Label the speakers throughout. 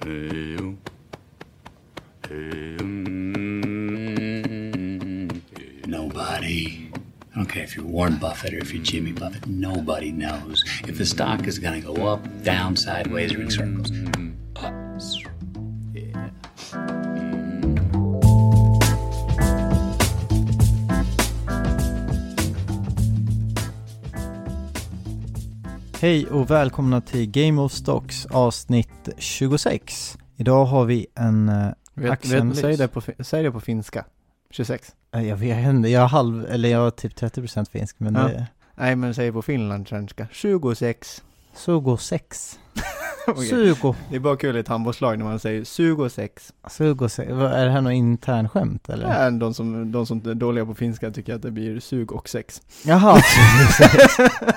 Speaker 1: Nobody. I don't care if you're Warren Buffett or if you're Jimmy Buffett. Nobody knows if the stock is going to go up, down, sideways, or in circles. Yeah.
Speaker 2: Hej och välkomna till Game of Stocks avsnitt 26. Idag har vi en aktieanalys.
Speaker 3: Säg det på finska. 26.
Speaker 2: Jag vet inte, jag har typ 30% finsk, men
Speaker 3: ja.
Speaker 2: det...
Speaker 3: Nej, men säg på finlandssvenska. 26.
Speaker 2: 26.
Speaker 3: Okay.
Speaker 2: 20.
Speaker 3: Det är bara kul i ett handbollslag när man säger 26.
Speaker 2: 26. Är det här någon intern skämt eller?
Speaker 3: Ja, de som är dåliga på finska tycker att det blir 20 och 6.
Speaker 2: Jaha, 26.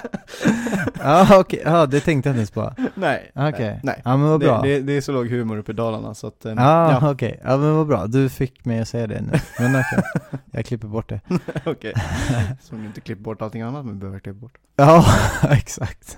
Speaker 2: Ja, okej. Ja, det tänkte jag inte ens på.
Speaker 3: Nej.
Speaker 2: Okej.
Speaker 3: Nej.
Speaker 2: Ja, men vad bra.
Speaker 3: Det är så låg humor uppe i Dalarna så att
Speaker 2: ja. Okej. Ja, men vad bra. Du fick mig att säga det nu. Men okej. Jag klipper bort det.
Speaker 3: Okej. Så du inte klipper bort allting annat, men behöver klippa bort.
Speaker 2: Ja, exakt.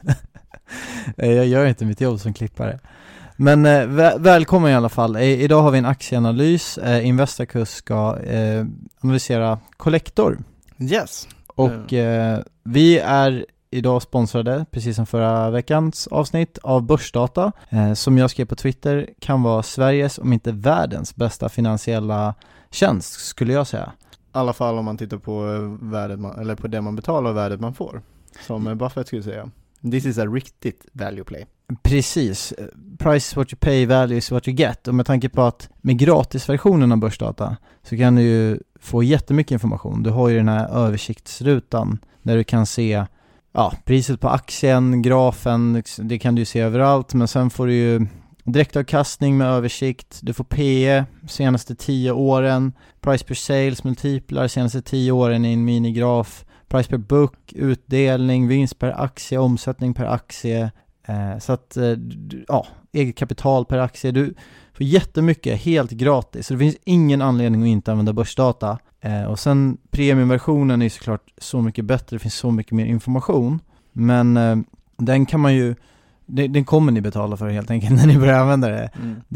Speaker 2: Jag gör inte mitt jobb som klippare. Men välkommen i alla fall. Idag har vi en aktieanalys. Investorkurs ska analysera Collector.
Speaker 3: Yes.
Speaker 2: Och vi är idag sponsrade, precis som förra veckans avsnitt, av Börsdata. Som jag skrev på Twitter kan vara Sveriges, om inte världens, bästa finansiella tjänst, skulle jag säga.
Speaker 3: I alla fall om man tittar på värdet eller på det man betalar och värdet man får. Som Buffett skulle säga. This is a riktigt value play.
Speaker 2: Precis. Price is what you pay, value is what you get. Och med tanke på att med gratisversionen av Börsdata så kan du ju få jättemycket information. Du har ju den här översiktsrutan där du kan se priset på aktien, grafen, det kan du se överallt. Men sen får du ju direktavkastning med översikt. Du får PE senaste 10 åren, price per sales, multiplar senaste 10 åren i en minigraf. Price per book, utdelning, vinst per aktie, omsättning per aktie. Så att, eget kapital per aktie. Du får jättemycket helt gratis. Så det finns ingen anledning att inte använda Börsdata. Och sen premiumversionen är såklart så mycket bättre. Det finns så mycket mer information. Men den kan man ju... Den kommer ni betala för helt enkelt när ni börjar använda det.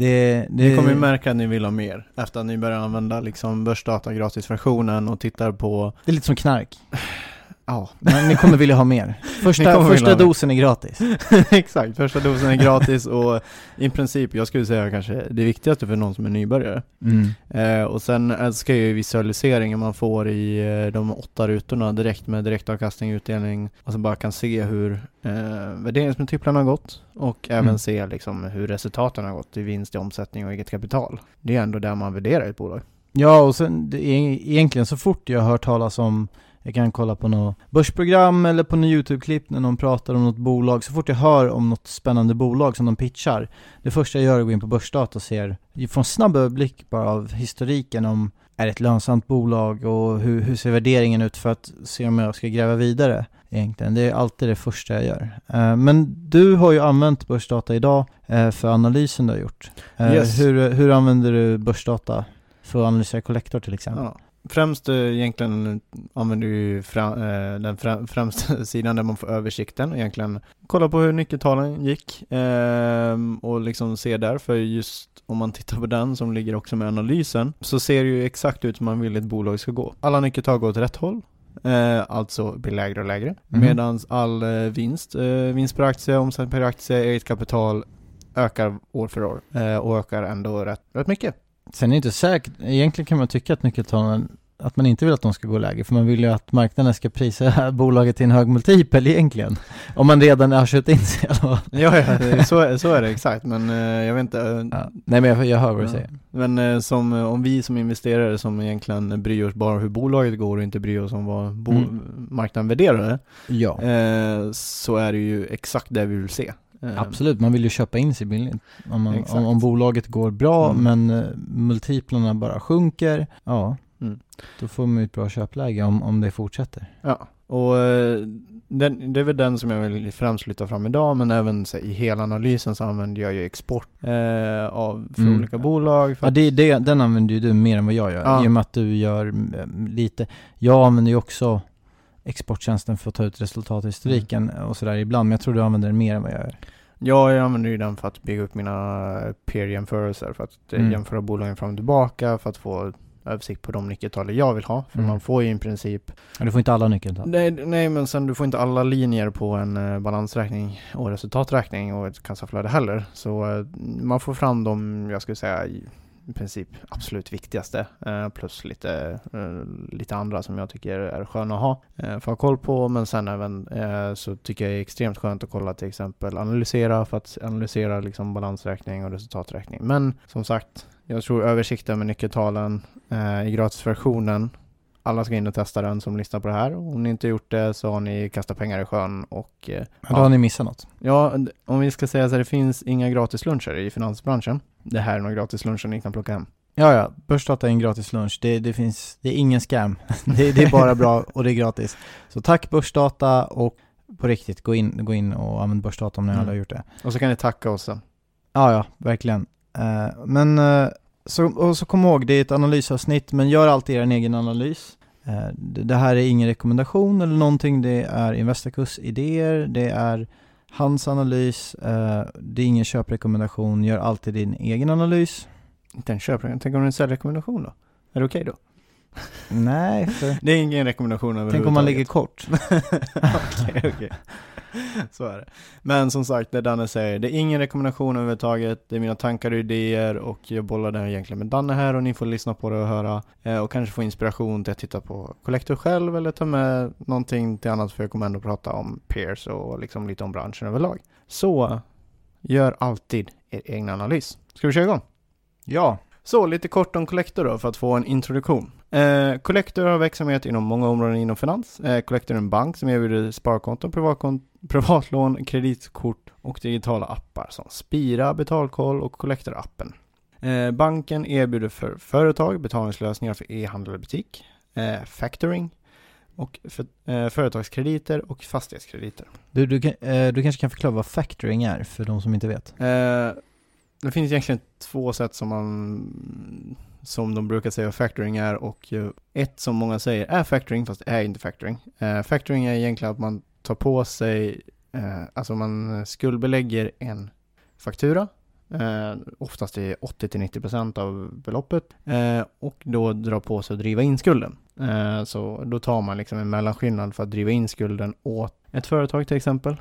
Speaker 3: Ni kommer ju märka att ni vill ha mer efter att ni börjar använda liksom Börsdata gratisversionen och tittar på...
Speaker 2: Det är lite som knark.
Speaker 3: Ja.
Speaker 2: Men ni kommer vilja ha mer. Första dosen är gratis.
Speaker 3: Exakt, första dosen är gratis och i princip, jag skulle säga kanske det viktigaste för någon som är nybörjare. Och sen älskar jag ju visualiseringen man får i de 8 rutorna direkt med direktavkastning, utdelning. Alltså bara kan se hur värderingsmultiplarna har gått och även se liksom hur resultaten har gått i vinst, i omsättning och eget kapital. Det är ändå där man värderar ett bolag.
Speaker 2: Ja, och sen egentligen så fort jag hör talas om, jag kan kolla på något börsprogram eller på något YouTube-klipp när någon pratar om något bolag. Så fort jag hör om något spännande bolag som de pitchar, det första jag gör är att gå in på Börsdata och ser, får en snabb överblick bara av historiken om är det ett lönsamt bolag och hur ser värderingen ut för att se om jag ska gräva vidare egentligen. Det är alltid det första jag gör. Men du har ju använt Börsdata idag för analysen du har gjort.
Speaker 3: Yes.
Speaker 2: Hur använder du Börsdata för att analysera Collector till exempel? Ja.
Speaker 3: Främst egentligen använder du den främsta sidan där man får översikten och egentligen kolla på hur nyckeltalen gick och liksom se där, för just om man tittar på den som ligger också med analysen så ser det ju exakt ut som man vill ett bolag ska gå. Alla nyckeltal går åt rätt håll, alltså blir lägre och lägre, medan all vinst per aktie, omsättning per aktie, eget kapital ökar år för år och ökar ändå rätt mycket.
Speaker 2: Sen är det inte säkert, egentligen kan man tycka att nyckeltalen, att man inte vill att de ska gå lägre, för man vill ju att marknaden ska prisa bolaget till en hög multipel egentligen, om man redan har köpt in sig.
Speaker 3: Ja, så är det exakt, men jag vet inte.
Speaker 2: Nej, men jag hör vad du säger.
Speaker 3: Men om vi som investerare som egentligen bryr oss bara hur bolaget går och inte bryr oss om vad marknaden värderar det, så är det ju exakt det vi vill se.
Speaker 2: Absolut, man vill ju köpa in sig billigt om bolaget går bra men multiplarna bara sjunker, då får man ju ett bra köpläge om det fortsätter.
Speaker 3: Ja, och det är väl den som jag vill främst lyfta fram idag, men även i hela analysen så använder jag ju export för olika bolag.
Speaker 2: Den använder ju du mer än vad jag gör, i och med att du gör lite. Jag använder ju också exporttjänsten för att ta ut resultathistoriken och sådär ibland, men jag tror du använder den mer än vad jag gör.
Speaker 3: Ja, jag använder ju den för att bygga upp mina peer-jämförelser, för att jämföra bolagen fram och tillbaka, för att få översikt på de nyckeltal jag vill ha. För man får ju i princip...
Speaker 2: Du får inte alla nyckeltal.
Speaker 3: Nej, men sen du får inte alla linjer på en balansräkning och resultaträkning och ett kassaflöde heller. Så man får fram dem, jag skulle säga, i princip absolut viktigaste. Plus lite andra som jag tycker är sköna att ha för att ha koll på. Men sen även så tycker jag det är extremt skönt att kolla, till exempel analysera, för att analysera liksom balansräkning och resultaträkning. Men som sagt, jag tror översikten med nyckeltalen i gratisversionen, alla ska in och testa den som lyssnar på det här. Om ni inte gjort det så har ni kastat pengar i sjön och...
Speaker 2: Då har ni missat något.
Speaker 3: Ja, om vi ska säga så här, det finns inga gratisluncher i finansbranschen. Det här är några gratisluncher ni kan plocka hem.
Speaker 2: Ja, Börsdata är en gratis lunch. Det är ingen scam. det är bara bra och det är gratis. Så tack Börsdata, och på riktigt, gå in och använd Börsdata om ni alla har gjort det.
Speaker 3: Och så kan ni tacka oss sen.
Speaker 2: Ja, verkligen. Så kom ihåg, det är ett analysavsnitt, men gör alltid er egen analys. Det här är ingen rekommendation eller någonting, det är Investacus idéer, det är hans analys, det är ingen köprekommendation, gör alltid din egen analys.
Speaker 3: Inte en köprekommendation, tänk om det är en säljrekommendation då? Är det okej då?
Speaker 2: Nej, för...
Speaker 3: det är ingen rekommendation överhuvudtaget.
Speaker 2: Tänk om man ligger kort.
Speaker 3: Okej. Så är det. Men som sagt, det Danne säger, det är ingen rekommendation överhuvudtaget. Det är mina tankar och idéer, och jag bollar den egentligen med Danne här, och ni får lyssna på det och höra och kanske få inspiration till att titta på Collector själv, eller ta med någonting till annat, för jag kommer ändå prata om peers och liksom lite om branschen överlag. Så gör alltid er egen analys. Ska vi köra igång?
Speaker 2: Ja.
Speaker 3: Så lite kort om Collector då, för att få en introduktion. Collector har verksamhet inom många områden inom finans. Collector är en bank som erbjuder sparkonton, privatlån, kreditkort och digitala appar som Spira, Betalkoll och Collector-appen. Banken erbjuder för företag betalningslösningar för e-handel och butik, factoring och företagskrediter och fastighetskrediter.
Speaker 2: Du kanske kan förklara vad factoring är för de som inte vet.
Speaker 3: Det finns egentligen två sätt som de brukar säga factoring är, och ett som många säger är factoring, fast det är inte factoring. Factoring är egentligen att man tar på sig, alltså man skuldbelägger en faktura, oftast är 80-90% av beloppet, och då drar på sig att driva in skulden. Så då tar man liksom en mellanskillnad för att driva in skulden åt ett företag till exempel.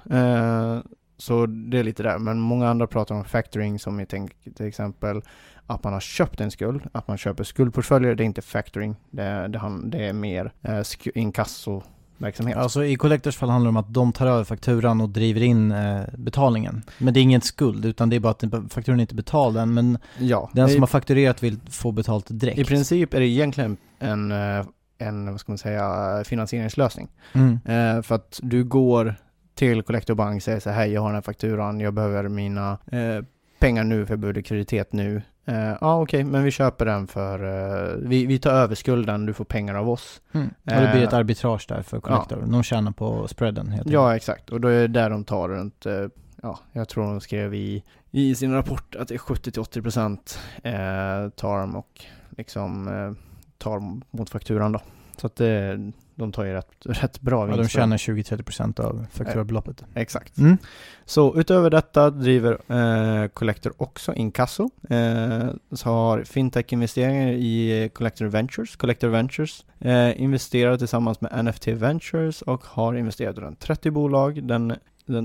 Speaker 3: Så det är lite där, men många andra pratar om factoring som jag tänker till exempel att man har köpt en skuld, att man köper skuldportföljer. Det är inte factoring, det är mer inkassoverksamhet. Alltså
Speaker 2: i Collectors fall handlar det om att de tar över fakturan och driver in betalningen. Men det är ingen skuld, utan det är bara att fakturan inte betald än, men den som har fakturerat vill få betalt direkt. I
Speaker 3: princip är det egentligen en vad ska man säga, finansieringslösning. För att du går till Collector Bank och säger så här: jag har den här fakturan, jag behöver mina pengar nu, för jag behöver likviditet nu. Okej, men vi köper den för vi tar över skulden, du får pengar av oss.
Speaker 2: Och det blir ett arbitrage där för Collector. De tjänar på spreaden.
Speaker 3: Ja, exakt. Och då är det där de tar runt, jag tror de skrev i sin rapport att det är 70-80% tar och liksom tar mot fakturan då. Så att de tar ju rätt bra vinst.
Speaker 2: Ja, de tjänar 20-30% av fakturabeloppet.
Speaker 3: Exakt. Så utöver detta driver Collector också inkasso. Så har fintech-investeringar i Collector Ventures. Collector Ventures investerar tillsammans med NFT Ventures och har investerat i 30 bolag. Den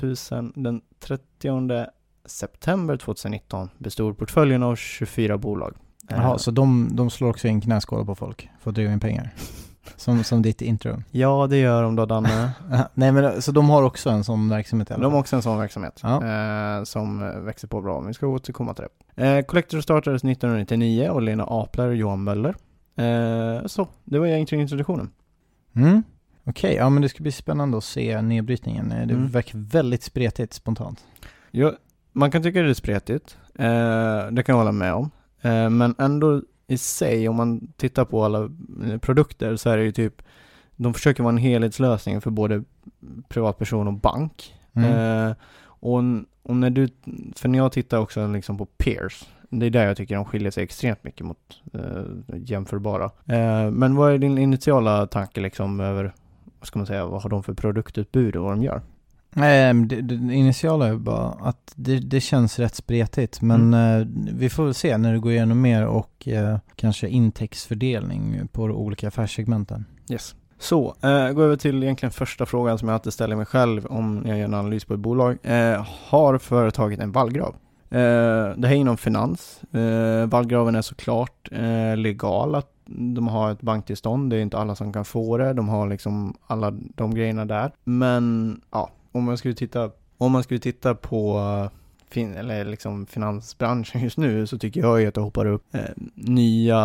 Speaker 3: 30 september 2019 bestod portföljen av 24 bolag.
Speaker 2: Jaha, så de slår också in knäskålar på folk för att driva in pengar? Som ditt intro.
Speaker 3: Ja, det gör de då, Danne.
Speaker 2: Nej, men så de har också en sån verksamhet?
Speaker 3: De har också en sån verksamhet som växer på bra. Vi ska återkomma till det. Collector startades 1999 och Lena Apler och Johan Möller. Så, det var egentligen introduktionen.
Speaker 2: Okej, ja, men det ska bli spännande att se nedbrytningen. Det verkar väldigt spretigt spontant.
Speaker 3: Ja, man kan tycka det är spretigt. Det kan jag hålla med om. Men ändå i sig, om man tittar på alla produkter, så är det ju typ, de försöker vara en helhetslösning för både privatperson och bank. Och när jag tittar också liksom på peers, det är där jag tycker de skiljer sig extremt mycket mot jämförbara. Men vad är din initiala tanke liksom över, vad ska man säga, vad har de för produktutbud och vad de gör?
Speaker 2: Det initiala är bara att det känns rätt spretigt, men vi får väl se när det går igenom mer och kanske intäktsfördelning på olika affärssegmenten.
Speaker 3: Yes. Så, gå över till egentligen första frågan som jag alltid ställer mig själv om jag gör en analys på ett bolag. Har företaget en vallgrav? Det här är inom finans. Vallgraven är såklart legal, att de har ett banktillstånd. Det är inte alla som kan få det. De har liksom alla de grejerna där. Men ja, om man skulle titta på eller liksom finansbranschen just nu, så tycker jag ju att det hoppar upp nya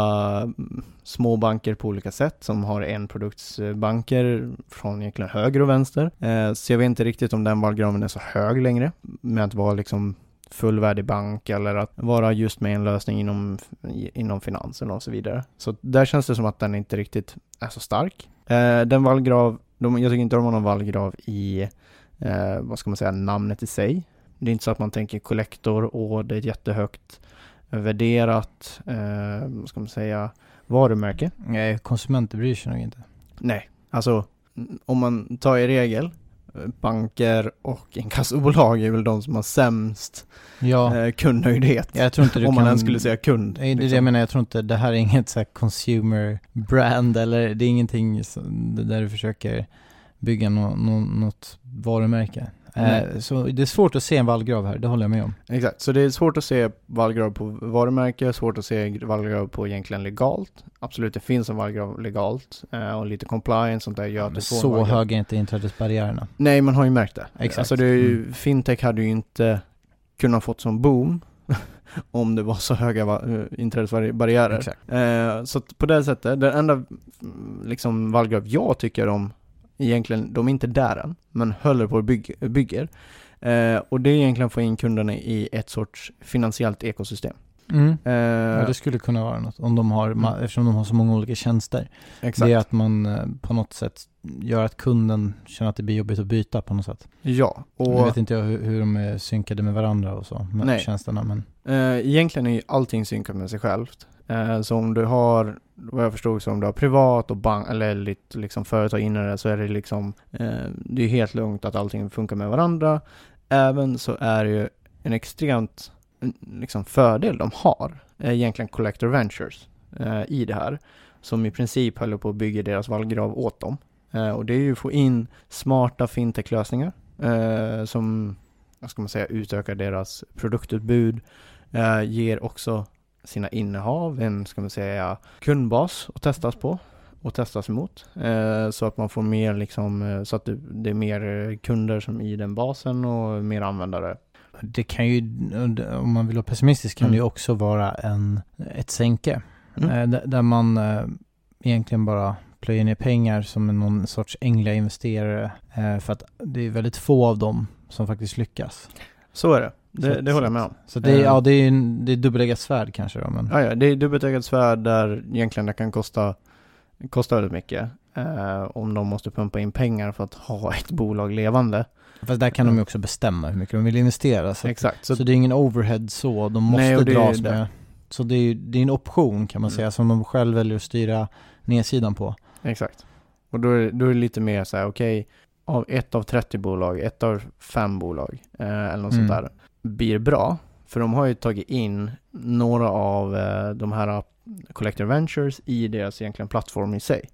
Speaker 3: små banker på olika sätt som har enproduktsbanker från egentligen höger och vänster. Så jag vet inte riktigt om den vallgraven är så hög längre med att vara liksom fullvärdig bank eller att vara just med en lösning inom finansen och så vidare. Så där känns det som att den inte riktigt är så stark. Den vallgrav, jag tycker inte de har någon vallgrav i vad ska man säga, namnet i sig. Det är inte så att man tänker kollektor och det är ett jättehögt värderat vad ska man säga, varumärke.
Speaker 2: Nej, konsumenter bryr sig nog inte.
Speaker 3: Nej, alltså om man tar i regel banker och inkassobolag är väl de som har sämst kundnöjdhet.
Speaker 2: Jag tror inte
Speaker 3: om man ens skulle säga kund.
Speaker 2: Nej, det jag menar, jag tror inte det här är inget så här consumer brand, eller det är ingenting där du försöker bygga något varumärke. Så det är svårt att se en vallgrav här, det håller jag med om.
Speaker 3: Exakt, så det är svårt att se vallgrav på varumärke, svårt att se vallgrav på egentligen legalt. Absolut, det finns en vallgrav legalt och lite compliance, sånt där gör att det får
Speaker 2: så höga är inte inträdesbarriärerna.
Speaker 3: Nej, man har ju märkt det.
Speaker 2: Exakt.
Speaker 3: Alltså fintech hade ju inte kunnat fått som boom om det var så höga inträdesbarriärer.
Speaker 2: Exakt.
Speaker 3: Så på det sättet, den enda liksom vallgrav jag tycker om egentligen, de är inte där än, men håller på att bygger. Och det är egentligen att få in kunderna i ett sorts finansiellt ekosystem.
Speaker 2: Ja, det skulle kunna vara något om de har, eftersom de har så många olika tjänster.
Speaker 3: Exakt.
Speaker 2: Det är att man på något sätt gör att kunden känner att det blir jobbigt att byta på något sätt.
Speaker 3: Ja. Och
Speaker 2: jag vet inte hur de är synkade med varandra och så, med tjänsterna. Men
Speaker 3: egentligen är ju allting synkat med sig självt. Så om du har, vad jag förstod, så om du har privat och bank eller liksom företag inne där, så är det liksom det är helt lugnt att allting funkar med varandra. Även så är det ju en extremt liksom fördel de har egentligen Collector Ventures i det här, som i princip håller på att bygga deras vallgrav åt dem. Och det är ju att få in smarta fintech-lösningar som, vad ska man säga, utökar deras produktutbud, ger också sina innehav en, ska man säga, kundbas att testas på och testas emot, så att man får mer liksom, så att det är mer kunder som i den basen och mer användare.
Speaker 2: Det kan ju, om man vill vara pessimistisk, kan det ju också vara ett sänke där man egentligen bara plöjer ner pengar som någon sorts änglainvesterare, för att det är väldigt få av dem som faktiskt lyckas.
Speaker 3: Så är det. Det håller jag med om.
Speaker 2: Så det är dubbeleggat svärd kanske då, men
Speaker 3: ja, det är dubbeleggat svärd där egentligen det kan kosta väldigt mycket om de måste pumpa in pengar för att ha ett bolag levande.
Speaker 2: Fast där kan de ju också bestämma hur mycket de vill investera.
Speaker 3: Exakt.
Speaker 2: Så det är ingen overhead så. De måste dras med. Så det är en option, kan man säga, som de själv väljer att styra nedsidan på.
Speaker 3: Exakt. Och då är det lite mer så här, okej, av 1 av 30 bolag, 1 av 5 bolag eller något sånt där blir bra. För de har ju tagit in några av de här Collector Ventures i deras egentligen plattform i sig.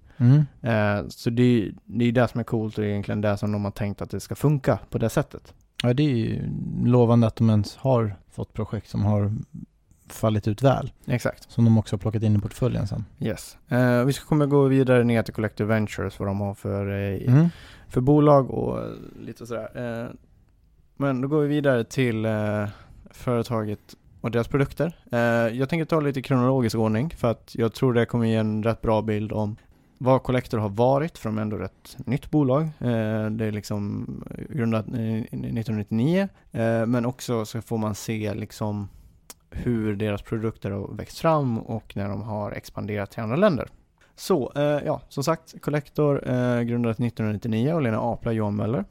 Speaker 3: Så det är det som är coolt, och det är egentligen det som de har tänkt att det ska funka på det sättet.
Speaker 2: Ja, det är ju lovande att de ens har fått projekt som har fallit ut väl.
Speaker 3: Exakt.
Speaker 2: Som de också har plockat in i portföljen sen.
Speaker 3: Yes. Vi ska komma gå vidare ner till Collector Ventures, vad de har för bolag och lite sådär. Men då går vi vidare till företaget och deras produkter. Jag tänker ta lite kronologisk ordning, för att jag tror det kommer ge en rätt bra bild om vad Collector har varit, för de är ändå ett nytt bolag. Det är liksom grundat 1999, men också så får man se liksom hur deras produkter har växt fram och när de har expanderat till andra länder. Så, som sagt, Collector grundades 1999 och Lena Apla och Johan Möller.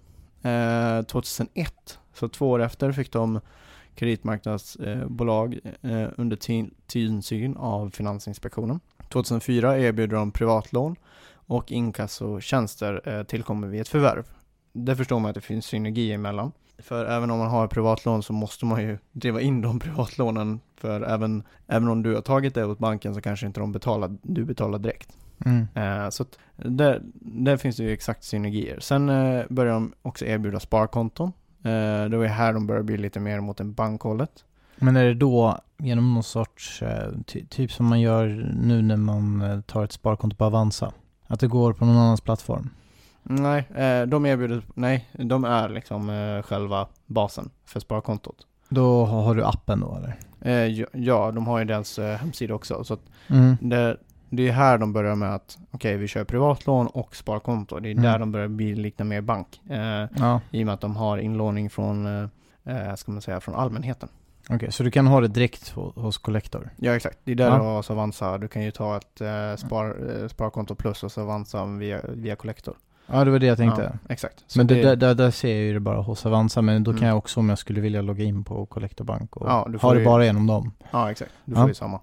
Speaker 3: 2001, så 2 år efter, fick de kreditmarknadsbolag under tillsyn av Finansinspektionen. 2004 erbjuder de privatlån och inkassotjänster tillkommer vid ett förvärv. det förstår man att det finns synergi emellan. För även om man har privatlån så måste man ju driva in de privatlånen, för även om du har tagit det åt banken så kanske inte du betalar direkt. Så att där finns det ju exakt synergier. Sen börjar de också erbjuda sparkonton. Det är här de börjar bli lite mer mot en bankhållet.
Speaker 2: Men är det då genom någon sorts, typ som man gör nu när man tar ett sparkonto på Avanza? Att det går på någon annans plattform?
Speaker 3: Nej, de är liksom själva basen för sparkontot.
Speaker 2: Då har du appen då eller?
Speaker 3: Ja, de har ju deras hemsida också. Så att det är här de börjar med att vi kör privatlån och sparkonto. Det är där de börjar bli likna mer bank. I och med att de har inlåning från, från allmänheten.
Speaker 2: Okej, så du kan ha det direkt hos Collector?
Speaker 3: Ja, exakt. Det är där du har Avanza. Du kan ju ta ett sparkonto plus och så Avanza via Collector.
Speaker 2: Ja, det var det jag tänkte.
Speaker 3: Ja, exakt. Så
Speaker 2: men där ser jag ju det bara hos Avanza, men då kan jag också, om jag skulle vilja logga in på Collector Bank och ha det bara genom dem.
Speaker 3: Ja, exakt. Du får ju samma.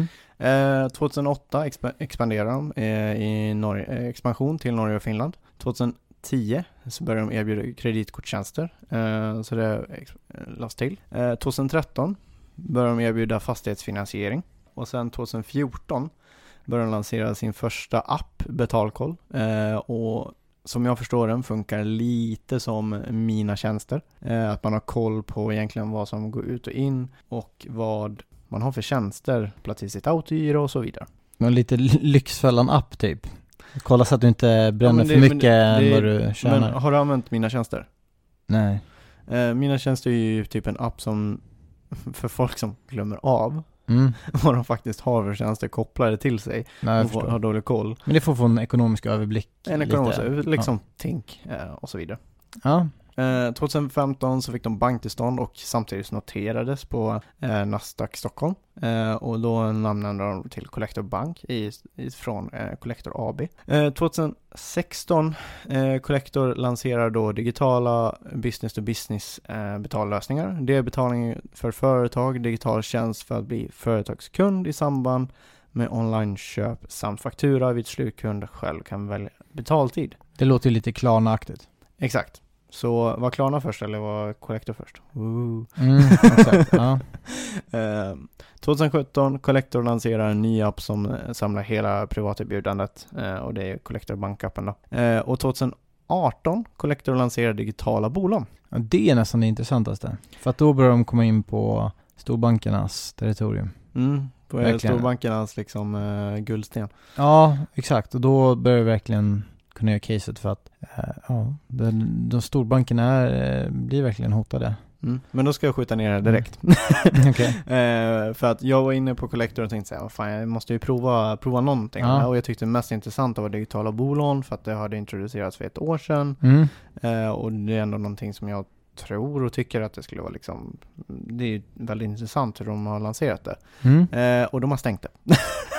Speaker 3: 2008 expanderar de i Norge, expansion till Norge och Finland. 2010 så börjar de erbjuda kreditkorttjänster, så det lades till. 2013 börjar de erbjuda fastighetsfinansiering, och sen 2014 börjar de lansera sin första app, Betalkoll, och som jag förstår den funkar lite som Mina tjänster, att man har koll på egentligen vad som går ut och in och vad man har för tjänster, plats i sitt autogiro och så vidare.
Speaker 2: Men lite Lyxfällan-app typ. Kolla så att du inte bränner för mycket än vad du tjänar.
Speaker 3: Men har du använt Mina tjänster?
Speaker 2: Nej.
Speaker 3: Mina tjänster är ju typ en app som för folk som glömmer av vad de faktiskt har för tjänster kopplade till sig.
Speaker 2: Nej,
Speaker 3: och har dålig koll.
Speaker 2: Men det får få en ekonomisk överblick.
Speaker 3: En ekonomisk liksom tänk och så vidare.
Speaker 2: Ja.
Speaker 3: 2015 så fick de banktillstånd och samtidigt noterades på Nasdaq Stockholm, och då namnändrade de till Collector Bank från Collector AB. 2016 Collector lanserar då digitala business-to-business betallösningar. Det är betalning för företag, digital tjänst för att bli företagskund i samband med online-köp samt faktura vid slutkund själv kan välja betaltid.
Speaker 2: Det låter ju lite Klarna-aktigt.
Speaker 3: Exakt. Så var Klarna först eller var Collector först?
Speaker 2: Exakt, ja.
Speaker 3: 2017 Collector lanserar en ny app som samlar hela privaterbjudandet, och det är Collector Bank-appen då. Och 2018 Collector lanserar digitala bolån.
Speaker 2: Ja, det är nästan det intressantaste. För att då börjar de komma in på storbankernas territorium.
Speaker 3: På storbankernas liksom guldsten.
Speaker 2: Ja, exakt. Och då börjar verkligen kunna göra caset för att de storbankerna blir verkligen hotade.
Speaker 3: Men då ska jag skjuta ner det direkt.
Speaker 2: Okay.
Speaker 3: För att jag var inne på Collector och tänkte så här, jag måste ju prova någonting. Och jag tyckte det mest intressanta var digitala bolån, för att det hade introducerats för 1 år sedan. Och det är ändå någonting som jag tror och tycker att det skulle vara liksom, det är väldigt intressant hur de har lanserat det. Och de har stängt det.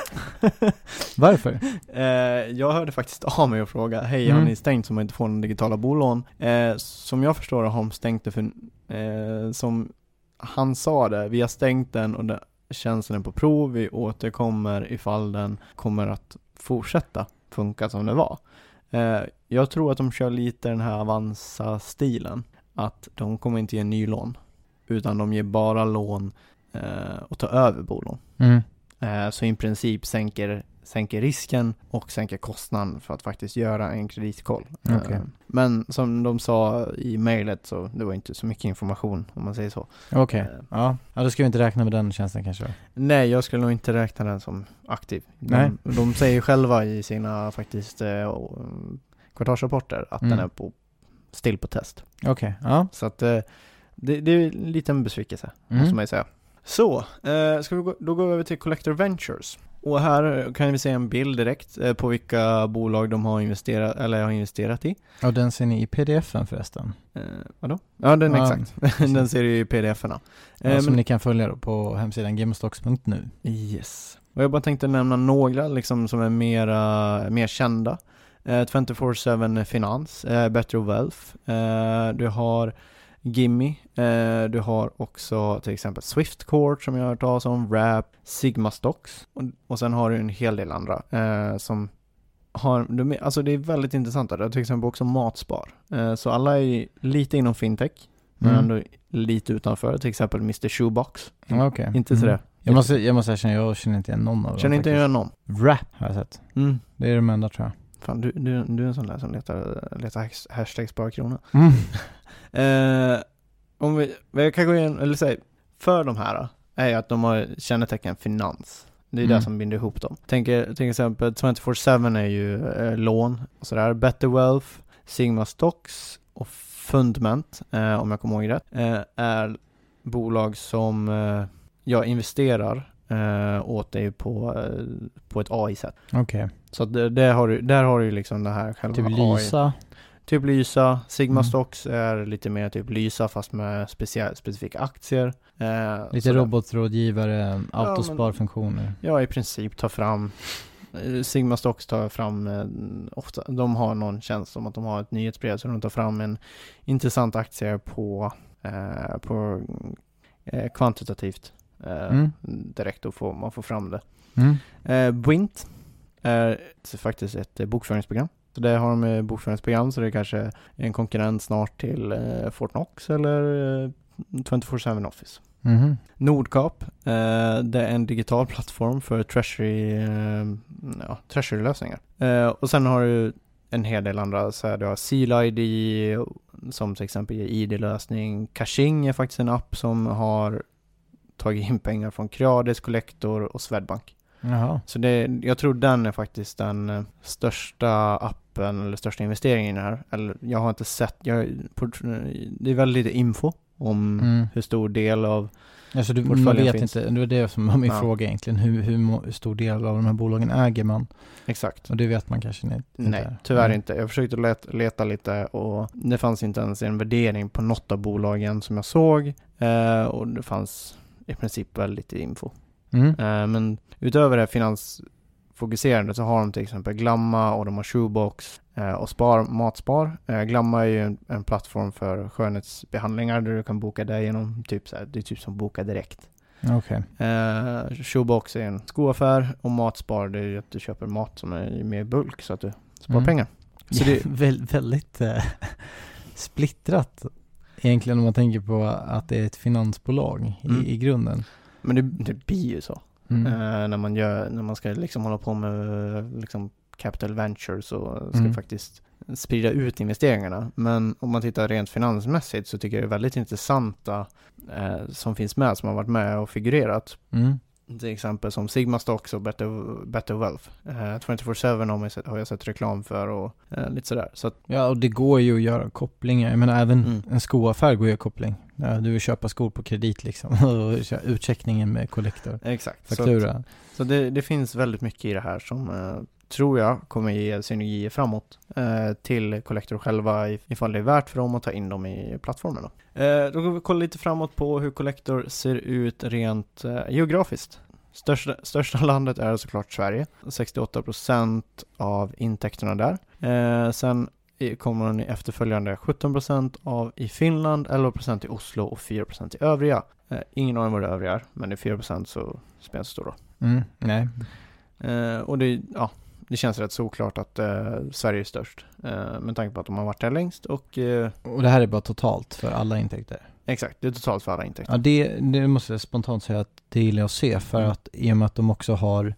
Speaker 2: Varför?
Speaker 3: Jag hörde faktiskt av mig och fråga, hej, har ni stängt så man inte får någon digitala bolån? Som jag förstår har de stängt det för, som han sa det, vi har stängt den och tjänsten är på prov, vi återkommer ifall den kommer att fortsätta funka som det var. Jag tror att de kör lite den här Avanza-stilen, att de kommer inte ge ny lån, utan de ger bara lån och tar över bolån. Så i princip sänker risken och sänker kostnaden för att faktiskt göra en kreditkoll.
Speaker 2: Okay.
Speaker 3: Men som de sa i mejlet, så det var inte så mycket information, om man säger så.
Speaker 2: Okej. Ja, då ska vi inte räkna med den tjänsten kanske.
Speaker 3: Nej, jag skulle nog inte räkna den som aktiv. De säger själva i sina faktiskt kvartalsrapporter att den är still på test.
Speaker 2: Okej. Ja.
Speaker 3: Så att det är en liten besvikelse, måste man ju säga. Så, ska vi då gå över till Collector Ventures. Och här kan vi se en bild direkt på vilka bolag de har investerat i.
Speaker 2: Ja, den ser ni i pdf-en förresten.
Speaker 3: Vadå? Ja, den exakt. Den ser du i pdf-erna.
Speaker 2: Som ni kan följa då på hemsidan gamestocks.nu.
Speaker 3: Yes. Och jag bara tänkte nämna några liksom, som är mer kända. 24/7 Finans, Better Wealth. Du har Gimme, du har också till exempel Swiftcourt som jag har hört talas om, Wrap, Sigma Stocks och sen har du en hel del andra som alltså det är väldigt intressant där. Till exempel också Matspar. Så alla är lite inom fintech, men ändå lite utanför. Till exempel Mr. Shoebox.
Speaker 2: Okay.
Speaker 3: Inte sådär.
Speaker 2: Jag måste erkänna, jag känner inte igen någon av dem.
Speaker 3: Känner inte igen någon?
Speaker 2: Wrap har jag sett. Det är de enda, tror jag.
Speaker 3: Fan, du är en sån där som letar hashtag sparkrona. Om vi kan gå in, eller säga, för de här är att de har kännetecken finans. Det är det som binder ihop dem. Tänk till exempel 24/7 är ju lån och sådär. Better Wealth, Sigma Stocks och Fundment, om jag kommer ihåg rätt, är bolag som jag investerar åt dig på ett AI-sätt.
Speaker 2: Okej.
Speaker 3: Så där har du liksom det här själva
Speaker 2: typ
Speaker 3: AI.
Speaker 2: Lysa.
Speaker 3: Typ Lysa. Sigma Stocks är lite mer typ Lysa fast med specifika aktier.
Speaker 2: Lite robotrådgivare, autosparfunktioner.
Speaker 3: Ja, i princip ta fram Sigma Stocks tar fram ofta, de har någon tjänst som att de har ett nyhetsbrev så de tar fram en intressant aktie på kvantitativt direkt och man får fram det. Bwint är faktiskt ett bokföringsprogram. Så där har de bokföringsprogram, så det är kanske en konkurrent snart till Fortnox eller 24/7 Office. Nordkap, det är en digital plattform för treasury-lösningar. Och sen har du en hel del andra, så här, du har Seal ID som till exempel ger ID-lösning. Caching är faktiskt en app som har tagit in pengar från Creades, Collector och Swedbank.
Speaker 2: Jaha.
Speaker 3: Så jag tror den är faktiskt den största appen eller största investeringen i det här. Eller jag har inte sett, det är väldigt lite info om hur stor del av
Speaker 2: alltså man vet finns. Inte, det var det som var min fråga egentligen, hur stor del av de här bolagen äger man?
Speaker 3: Exakt.
Speaker 2: Och det vet man kanske inte.
Speaker 3: Nej, tyvärr inte. Jag försökte leta lite och det fanns inte ens en värdering på något av bolagen som jag såg, och det fanns i princip väldigt lite info. Men utöver det finansfokuserande så har de till exempel Glamma och de har Shoebox och Matspar. Glamma är ju en plattform för skönhetsbehandlingar där du kan boka det genom det är typ som boka direkt.
Speaker 2: Okay.
Speaker 3: Shoebox är en skoaffär och Matspar det är ju att du köper mat som är mer bulk så att du sparar pengar. Så det
Speaker 2: är väldigt splittrat egentligen om man tänker på att det är ett finansbolag i grunden.
Speaker 3: Men det blir ju så. När man ska liksom hålla på med liksom capital ventures och ska faktiskt sprida ut investeringarna. Men om man tittar rent finansmässigt så tycker jag det är väldigt intressanta som finns med, som har varit med och figurerat. Till exempel som Sigma Stocks och Better Wealth. 24/7 har jag sett reklam för och lite sådär. Så att,
Speaker 2: ja, och det går ju att göra kopplingar. Jag menar, även en skoaffär går ju att koppling. Du vill köpa skor på kredit liksom. Och utcheckningen med kollektor.
Speaker 3: Exakt.
Speaker 2: Faktura.
Speaker 3: Så det finns väldigt mycket i det här som tror jag kommer ge synergier framåt till kollektor själva ifall det är värt för dem att ta in dem i plattformen. Då går vi kolla lite framåt på hur kollektor ser ut rent geografiskt. Största landet är såklart Sverige. 68% av intäkterna där. Sen kommer den i efterföljande 17% av i Finland, 11% i Oslo och 4% i övriga. Ingen aning vad det övriga är, men det är 4% så spelar det stor roll.
Speaker 2: Nej.
Speaker 3: Och det känns rätt såklart att Sverige är störst med tanke på att de har varit där längst. Och
Speaker 2: det här är bara totalt för alla intäkter?
Speaker 3: Exakt, det är totalt för alla intäkter.
Speaker 2: Ja, det måste jag spontant säga att det gillar jag att se, för att i och med att de också har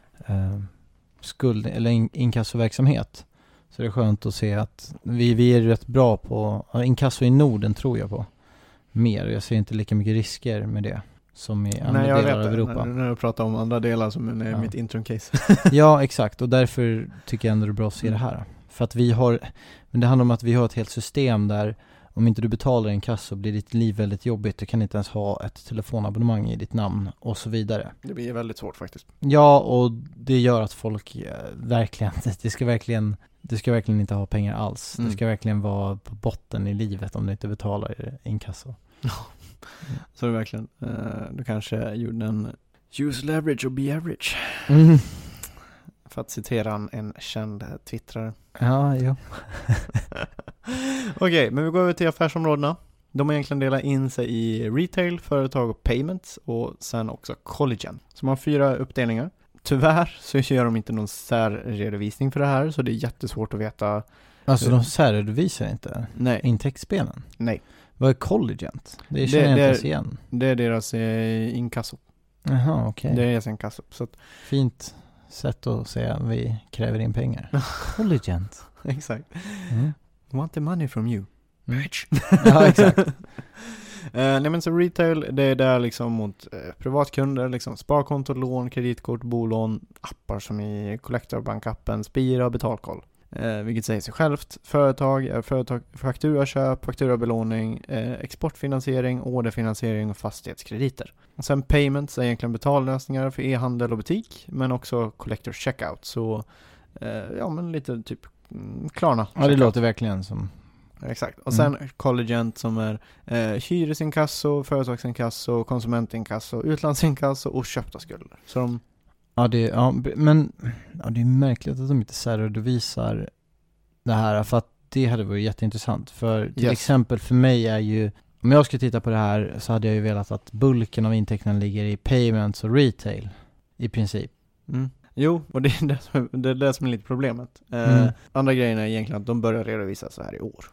Speaker 2: skuld eller inkassoverksamhet, så det är skönt att se att vi är rätt bra på inkasso i Norden, tror jag på mer. Jag ser inte lika mycket risker med det som i andra delar av Europa.
Speaker 3: När jag pratar om andra delar som är mitt intron-case.
Speaker 2: Ja, exakt. Och därför tycker jag ändå det är bra att se det här. För att men det handlar om att vi har ett helt system där om inte du betalar en kasso blir ditt liv väldigt jobbigt. Du kan inte ens ha ett telefonabonnemang i ditt namn och så vidare.
Speaker 3: Det blir väldigt svårt faktiskt.
Speaker 2: Ja, och det gör att folk verkligen, du ska verkligen inte ha pengar alls. Du ska verkligen vara på botten i livet om du inte betalar inkasso.
Speaker 3: Så det är verkligen, du kanske gjorde en use leverage och be average. För att citera en känd twittrare.
Speaker 2: Ja.
Speaker 3: Okej, men vi går över till affärsområdena. De har egentligen delat in sig i retail, företag och payments och sen också collagen. Så man har 4 uppdelningar. tyvärr så gör de inte någon särredovisning för det här, så det är jättesvårt att veta.
Speaker 2: Alltså de särredovisar inte intäktsspelen?
Speaker 3: Nej.
Speaker 2: Vad är Colligent? Det känner jag inte ens igen.
Speaker 3: Det är deras inkasso.
Speaker 2: Jaha, okej.
Speaker 3: Det är deras inkasso. Så att...
Speaker 2: Fint sätt att säga vi kräver in pengar. Colligent.
Speaker 3: Exakt. Want the money from you, bitch.
Speaker 2: Ja, exakt.
Speaker 3: Nej men så retail, det är där liksom mot privatkunder, liksom sparkonto, lån, kreditkort, bolån, appar som i Collector, bankappen, Spira och Betalkoll. Vilket säger sig självt. Företag, fakturaköp, fakturabelåning, exportfinansiering, orderfinansiering och fastighetskrediter. Och sen payments är egentligen betallösningar för e-handel och butik, men också Collector checkout. Så ja, men lite typ Klarna.
Speaker 2: Ja, det låter verkligen som...
Speaker 3: Exakt. Och sen Colligent som är hyresinkasso, företagsinkasso, konsumentinkasso, utlandsinkasso och köpta skulder. Så de...
Speaker 2: Men det är märkligt att de inte särredovisar det här, för att det hade varit jätteintressant. För till exempel för mig är ju, om jag skulle titta på det här så hade jag ju velat att bulken av intäkterna ligger i payments och retail i princip.
Speaker 3: Jo, och det är det som är lite problemet. Andra grejen är egentligen att de börjar redovisa så här i år.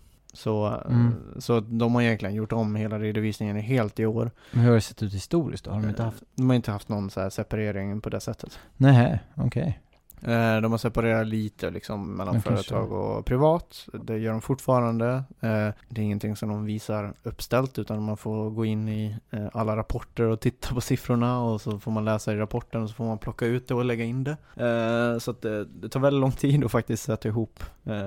Speaker 3: Så de har egentligen gjort om hela redovisningen helt i år.
Speaker 2: Men hur har det sett ut historiskt då? Har de inte haft?
Speaker 3: De har inte haft någon så här separering på det sättet.
Speaker 2: Nej, okej.
Speaker 3: De har separerat lite liksom mellan företag och privat. Det gör de fortfarande. Det är ingenting som de visar uppställt, utan man får gå in i alla rapporter och titta på siffrorna, och så får man läsa i rapporten och så får man plocka ut det och lägga in det. Så att det tar väldigt lång tid att faktiskt sätta ihop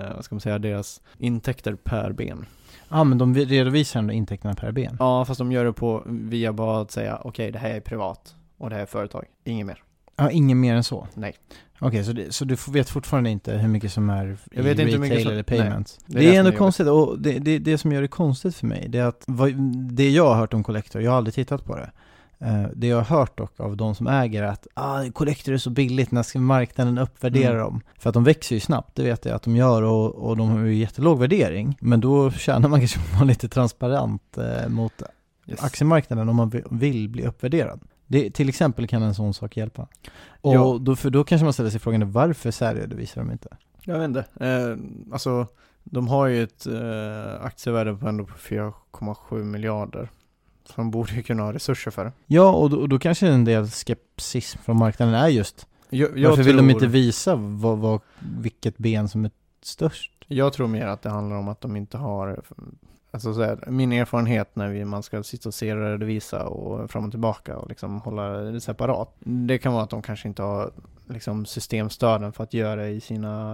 Speaker 3: deras intäkter per ben.
Speaker 2: Ja, men de redovisar ändå intäkterna per ben.
Speaker 3: Ja, fast de gör det via bara att säga okej, det här är privat och det här är företag. Inget mer.
Speaker 2: Ja, inget mer än så?
Speaker 3: Nej.
Speaker 2: Okej, så du vet fortfarande inte hur mycket som är i retail eller payments?
Speaker 3: Nej,
Speaker 2: det är ändå konstigt, och det som gör det konstigt för mig, det är att det jag har hört om Collector, jag har aldrig tittat på det. Det jag har hört dock av de som äger att Collector är så billigt, när ska marknaden uppvärdera dem? För att de växer ju snabbt, det vet jag att de gör, och de har ju jättelåg värdering. Men då tjänar man kanske på att vara lite transparent mot aktiemarknaden om man vill bli uppvärderad. Till exempel kan en sån sak hjälpa. Och då kanske man ställer sig frågan, varför särredovisar de inte? Jag vet inte.
Speaker 3: Alltså, de har ju ett aktievärde på ändå på 4,7 miljarder. Så de borde ju kunna ha resurser för det.
Speaker 2: Ja, och då kanske en del skepsis från marknaden är just varför vill de inte visa vilket ben som är störst? Jag tror mer att det handlar om att de inte har... Alltså så här, min erfarenhet när man ska sitta och se och redovisa och fram och tillbaka och liksom hålla det separat. Det kan vara att de kanske inte har liksom systemstöden för att göra i sina...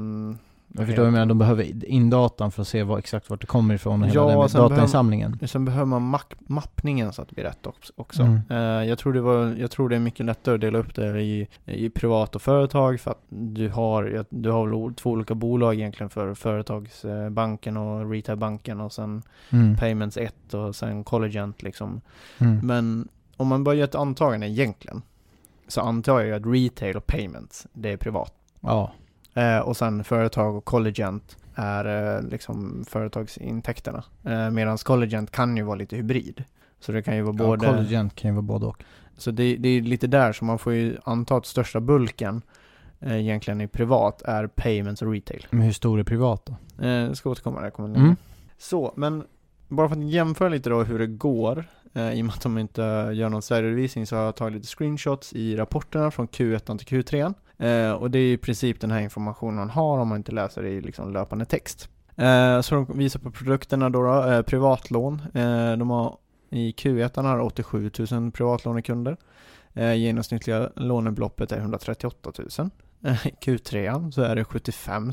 Speaker 2: Jag förstår vad de behöver in datan för att se exakt vart det kommer ifrån och hela den datainsamlingen.
Speaker 3: Sen behöver man mappningen så att det blir rätt också. Jag tror det är mycket lättare att dela upp det i privat och företag, för att du har 2 olika bolag egentligen för företagsbanken och retailbanken, och sen payments 1 och sen Colligent liksom. Men om man bara gör ett antagande egentligen, så antar jag att retail och payments, det är privat.
Speaker 2: Ja.
Speaker 3: Och sen företag och Colligent är liksom företagsintäkterna. Medan Colligent kan ju vara lite hybrid. Så det kan ju vara både...
Speaker 2: Colligent kan ju vara både och.
Speaker 3: Så det är lite där, så man får ju anta att största bulken egentligen i privat är payments och retail.
Speaker 2: Men hur stor är privat då?
Speaker 3: Jag ska återkomma där. Så, men bara för att jämföra lite då hur det går, i och med att de inte gör någon särredovisning, så har jag tagit lite screenshots i rapporterna från Q1 till Q3. Och det är i princip den här informationen man har om man inte läser det i liksom löpande text. Så de visar på produkterna då, privatlån. De har i Q1 har 87 000 privatlånekunder. Genomsnittliga lånebeloppet är 138 000. I Q3 så är det 75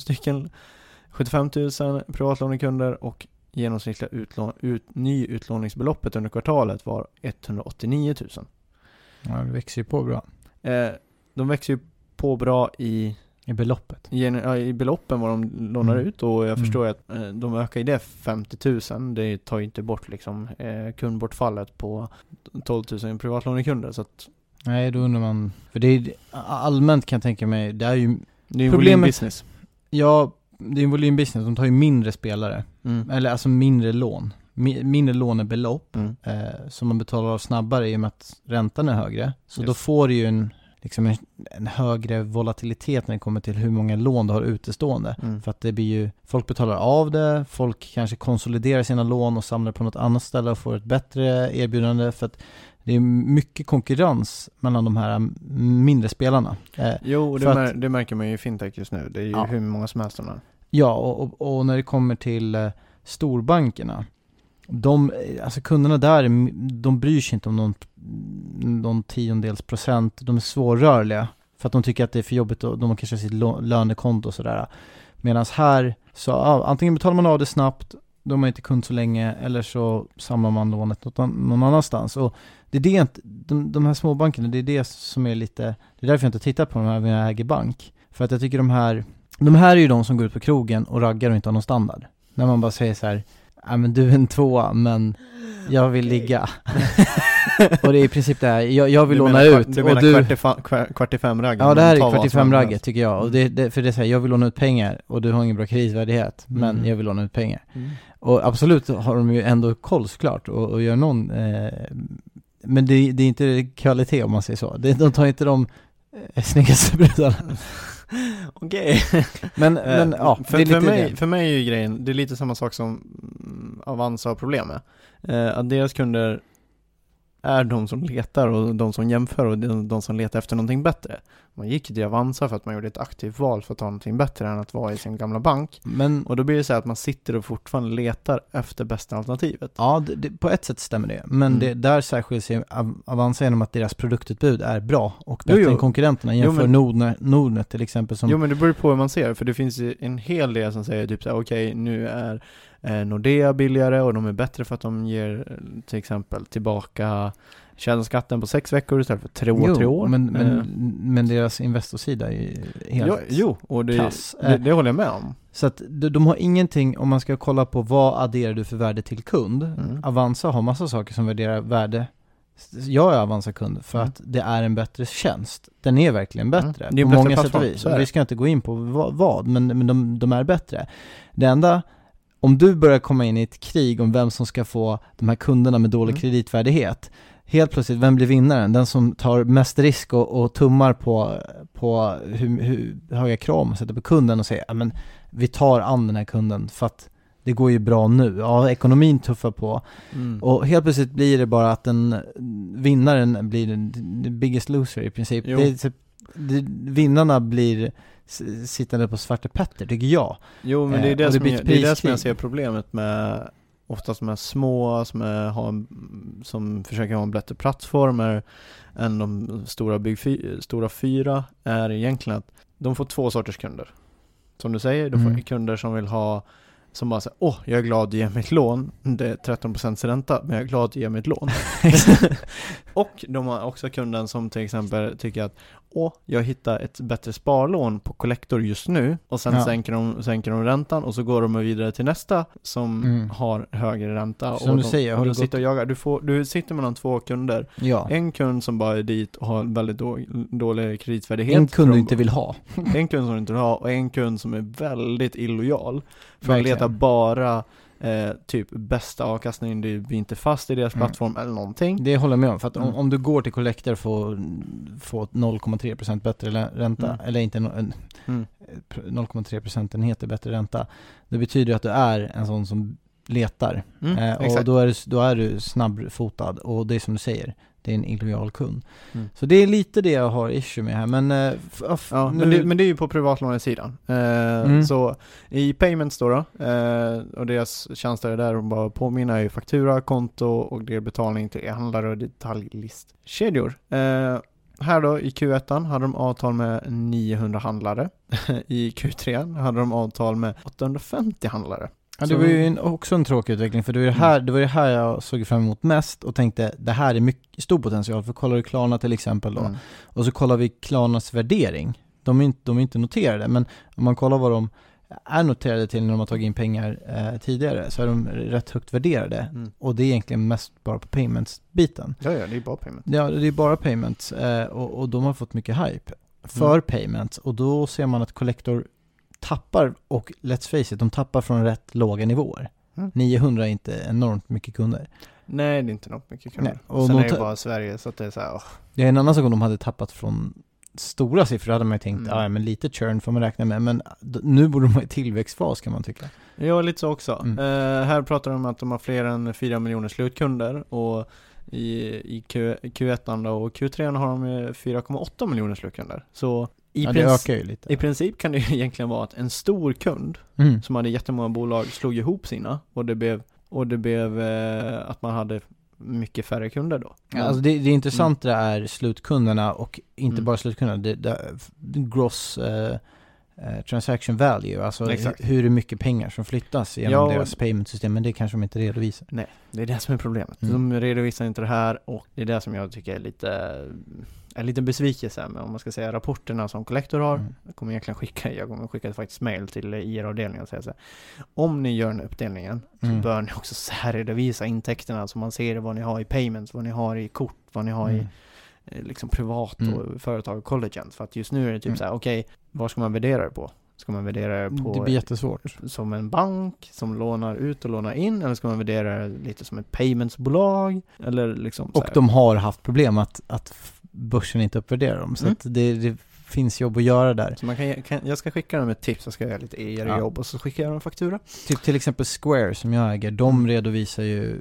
Speaker 3: 000 privatlånekunder, och genomsnittliga nyutlåningsbeloppet under kvartalet var 189 000.
Speaker 2: Ja, det växer ju på bra.
Speaker 3: De växer ju på bra i
Speaker 2: beloppet.
Speaker 3: I beloppen vad de lånar ut, och jag förstår att de ökar i det 50 000. Det tar ju inte bort liksom kundbortfallet på 12 000 privatlånekunder, så att... Nej,
Speaker 2: då undrar man, för det är allmänt, kan jag tänka mig, det är ju
Speaker 3: en volymbusiness.
Speaker 2: Ja, det är en volymbusiness. De tar ju mindre spelare. Eller alltså mindre lån. Mindre lånebelopp som man betalar av snabbare i och med att räntan är högre. Så då får du ju liksom en högre volatilitet när det kommer till hur många lån du har utestående. För att det blir ju, folk betalar av det, folk kanske konsoliderar sina lån och samlar på något annat ställe och får ett bättre erbjudande, för att det är mycket konkurrens mellan de här mindre spelarna.
Speaker 3: Jo, det märker man ju i fintech just nu. Det är ju hur många som helst.
Speaker 2: Ja, och när det kommer till storbankerna, alltså kunderna där, de bryr sig inte om någon tiondels procent. De är svårrörliga för att de tycker att det är för jobbigt och de har kanske sitt lönekonto och sådär. Medan här, så antingen betalar man av det snabbt, de är inte kund så länge, eller så samlar man lånet någon annanstans. Och det är det, de här småbankerna, det är det som är lite, det är därför jag inte tittar på de här när jag äger bank. För att jag tycker de här är ju de som går ut på krogen och raggar och inte har någon standard. När man bara säger så här: ja, men du är en 2, men jag vill ligga. Och det är i princip det här, jag vill låna ut.
Speaker 3: Du menar kvart i 5-raggen?
Speaker 2: Ja, det här är kvart i 5-ragget tycker jag. Och för det är så här, jag vill låna ut pengar och du har ingen bra kreditvärdighet, men jag vill låna ut pengar. Och absolut har de ju ändå koll såklart och gör någon, men det är inte kvalitet om man säger så. De tar inte de snyggaste brudarna.
Speaker 3: Okej.
Speaker 2: Men ja,
Speaker 3: för mig är ju grejen, det är lite samma sak som Avanza har problem med. Att deras kunder är de som letar och de som jämför och de som letar efter någonting bättre. Man gick till Avanza för att man gjorde ett aktivt val för att ta någonting bättre än att vara i sin gamla bank. Och då blir det så att man sitter och fortfarande letar efter bästa alternativet.
Speaker 2: Ja, på ett sätt stämmer det. Men det där särskilt sig Avanza genom att deras produktutbud är bra och bättre än konkurrenterna jämför Nordnet till exempel.
Speaker 3: Jo, men det beror på hur man ser. För det finns en hel del som säger typ så här: okej, nu är Nordea billigare och de är bättre för att de ger till exempel tillbaka källskatten på 6 veckor istället för 3 år.
Speaker 2: Men deras investorsida är helt
Speaker 3: och det håller jag med om.
Speaker 2: Så att de har ingenting, om man ska kolla på vad adderar du för värde till kund. Avanza har massa saker som värderar värde. Jag är Avanza-kund för att det är en bättre tjänst. Den är verkligen bättre på många sätt och vis. Vi ska inte gå in på vad, men de är bättre. Det enda, om du börjar komma in i ett krig om vem som ska få de här kunderna med dålig kreditvärdighet, helt plötsligt, vem blir vinnaren? Den som tar mest risk och tummar på hur höga krav man sätter på kunden och säger, men vi tar an den här kunden för att det går ju bra nu. Ja, ekonomin tuffar på. Och helt plötsligt blir det bara att vinnaren blir den biggest loser i princip. Vinnarna blir sittande på Svarte Petter, tycker jag.
Speaker 3: Jo, men det är det som jag ser problemet med oftast med små som försöker ha en bättre plattform än de stora 4 är egentligen att de får 2 sorters kunder. Som du säger, de får kunder som vill ha, som bara säger, jag är glad att ge mitt lån. Det är 13% ränta, men jag är glad att ge mitt lån. Och de har också kunden som till exempel tycker att jag hittar ett bättre sparlån på Collector just nu. Och sen sänker de räntan och så går de vidare till nästa som har högre ränta.
Speaker 2: Som du säger,
Speaker 3: och sitter och jagar. Du sitter mellan 2 kunder.
Speaker 2: Ja.
Speaker 3: En kund som bara är dit och har väldigt dålig kreditvärdighet.
Speaker 2: En kund du inte vill ha.
Speaker 3: En kund som du inte vill ha och en kund som är väldigt illojal. För att leta bara typ bästa avkastningen, du blir inte fast i deras plattform eller någonting.
Speaker 2: Det håller jag med om, för att om du går till Collector får 0,3% bättre ränta, eller inte 0,3 procentenheter bättre ränta, det betyder att du är en sån som letar. Och då är du snabbfotad, och det är som du säger, det är en illojal kund. Så det är lite det jag har issue med här. Men,
Speaker 3: men det är ju på privatlånesidan. Så i payments då, och deras tjänster där de bara påminner ju faktura, konto och det är betalning till e-handlare och detaljlistkedjor. Här då i Q1 hade de avtal med 900 handlare. I Q3 hade de avtal med 850 handlare.
Speaker 2: Ja, det var ju också en tråkig utveckling, för det var det här jag såg fram emot mest och tänkte, det här är mycket stor potential, för kollar du Klarna till exempel då, och så kollar vi Klarnas värdering, de är inte noterade, men om man kollar vad de är noterade till när de har tagit in pengar tidigare, så är de rätt högt värderade, och det är egentligen mest bara på payments-biten.
Speaker 3: Ja, det är bara payments.
Speaker 2: Ja, det är bara payments, och de har fått mycket hype för payments, och då ser man att Collector tappar, och let's face it, de tappar från rätt låga nivåer. 900 är inte enormt mycket kunder.
Speaker 3: Nej, det är inte enormt mycket kunder.
Speaker 2: Nej, och
Speaker 3: sen är det bara Sverige, så att det är så här.
Speaker 2: Det är en annan sak om de hade tappat från stora siffror hade man ju tänkt, ja men lite churn får man räkna med, men nu borde de ha i tillväxtfas kan man tycka.
Speaker 3: Ja, lite så också. Här pratar de om att de har fler än 4 miljoner slutkunder, och i Q1 och Q3 har de 4,8 miljoner slutkunder. Så
Speaker 2: det ökar ju lite.
Speaker 3: I princip kan det ju egentligen vara att en stor kund som hade jättemånga bolag slog ihop sina, och det blev att man hade mycket färre kunder då.
Speaker 2: Alltså det intressanta är slutkunderna, och inte bara slutkunderna, det gross transaction value, alltså hur mycket pengar som flyttas genom deras payment-system, men det kanske de inte redovisar.
Speaker 3: Nej, det är det som är problemet. De redovisar inte det här, och det är det som jag tycker är lite besvikelse med, om man ska säga, rapporterna som Collector har. Jag kommer skicka faktiskt mail till IR-avdelningen och säga så här: om ni gör den uppdelningen så bör ni också särredovisa intäkterna, så man ser vad ni har i payments, vad ni har i kort, vad ni har i liksom privat och företag och collegians. För att just nu är det typ så här, okej, vad ska man värdera det på? Ska man värdera det på...
Speaker 2: Det blir jättesvårt.
Speaker 3: Som en bank som lånar ut och lånar in, eller ska man värdera det lite som ett paymentsbolag? Eller liksom så här.
Speaker 2: Och de har haft problem att börsen inte uppvärderar dem, så att det finns jobb att göra där. Så
Speaker 3: man jag ska skicka dem ett tips, jag ska göra lite jobb, och så skickar jag dem en faktura.
Speaker 2: Typ till exempel Square som jag äger, de redovisar ju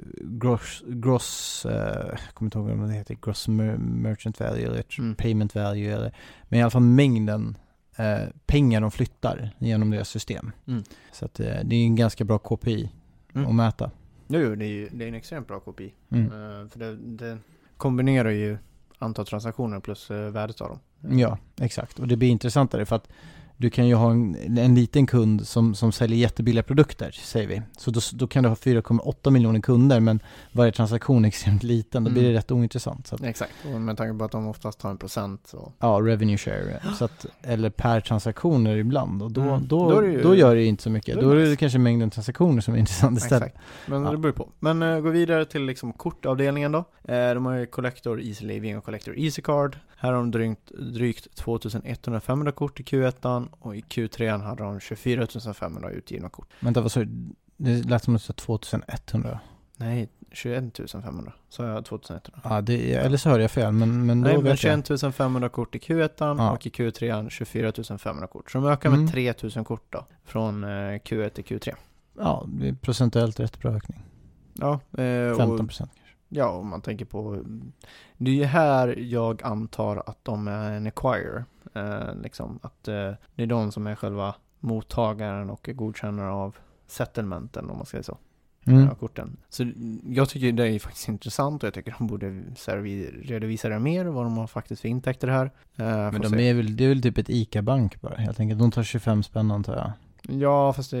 Speaker 2: gross jag kommer inte ihåg vad det heter, gross merchant value eller payment value, eller, men i alla fall mängden pengar de flyttar genom deras system. Så att det är en ganska bra KPI att mäta.
Speaker 3: Jo, det är en extremt bra KPI. För det kombinerar ju antal transaktioner plus värdet av dem.
Speaker 2: Ja, exakt. Och det blir intressantare för att du kan ju ha en liten kund som säljer jättebilliga produkter, säger vi. Så då kan du ha 4,8 miljoner kunder, men varje transaktion är extremt liten. Då blir det rätt ointressant. Så att,
Speaker 3: exakt, och med tanke på att de oftast tar 1%. Så.
Speaker 2: Ja, revenue share. Så att, eller per transaktioner ibland. Och då gör det inte så mycket. Då är det kanske mängden transaktioner som är intressant istället.
Speaker 3: Exakt, men det beror på. Men gå vidare till liksom kortavdelningen då. De har ju Collector Easy Living och Collector Easy Card. Här har de drygt 2100 kort i Q1, och i Q3 hade de 24 500 utgivna kort.
Speaker 2: Vänta, vad sa du? Det lät som att du sa 2100.
Speaker 3: Nej, 21 500. Så jag 2100.
Speaker 2: Ja, eller så hörde jag fel, men då vet
Speaker 3: 21 500 kort i Q1 och i Q3 24 500 kort. Så de ökar med 3000 kort då, från Q1 till Q3.
Speaker 2: Ja, det är procentuellt rätt bra ökning.
Speaker 3: Ja,
Speaker 2: 15% kanske.
Speaker 3: Ja, om man tänker på... Det är ju här jag antar att de är en acquirer. Liksom, att det är de som är själva mottagaren och godkännare av settlementen, om man ska säga så. Av korten. Så jag tycker det är faktiskt intressant, och jag tycker de borde redovisa det mer, vad de har faktiskt för intäkter här.
Speaker 2: Men det är väl typ ett ICA-bank bara, helt enkelt. De tar 25 spänn, antar jag.
Speaker 3: Ja, fast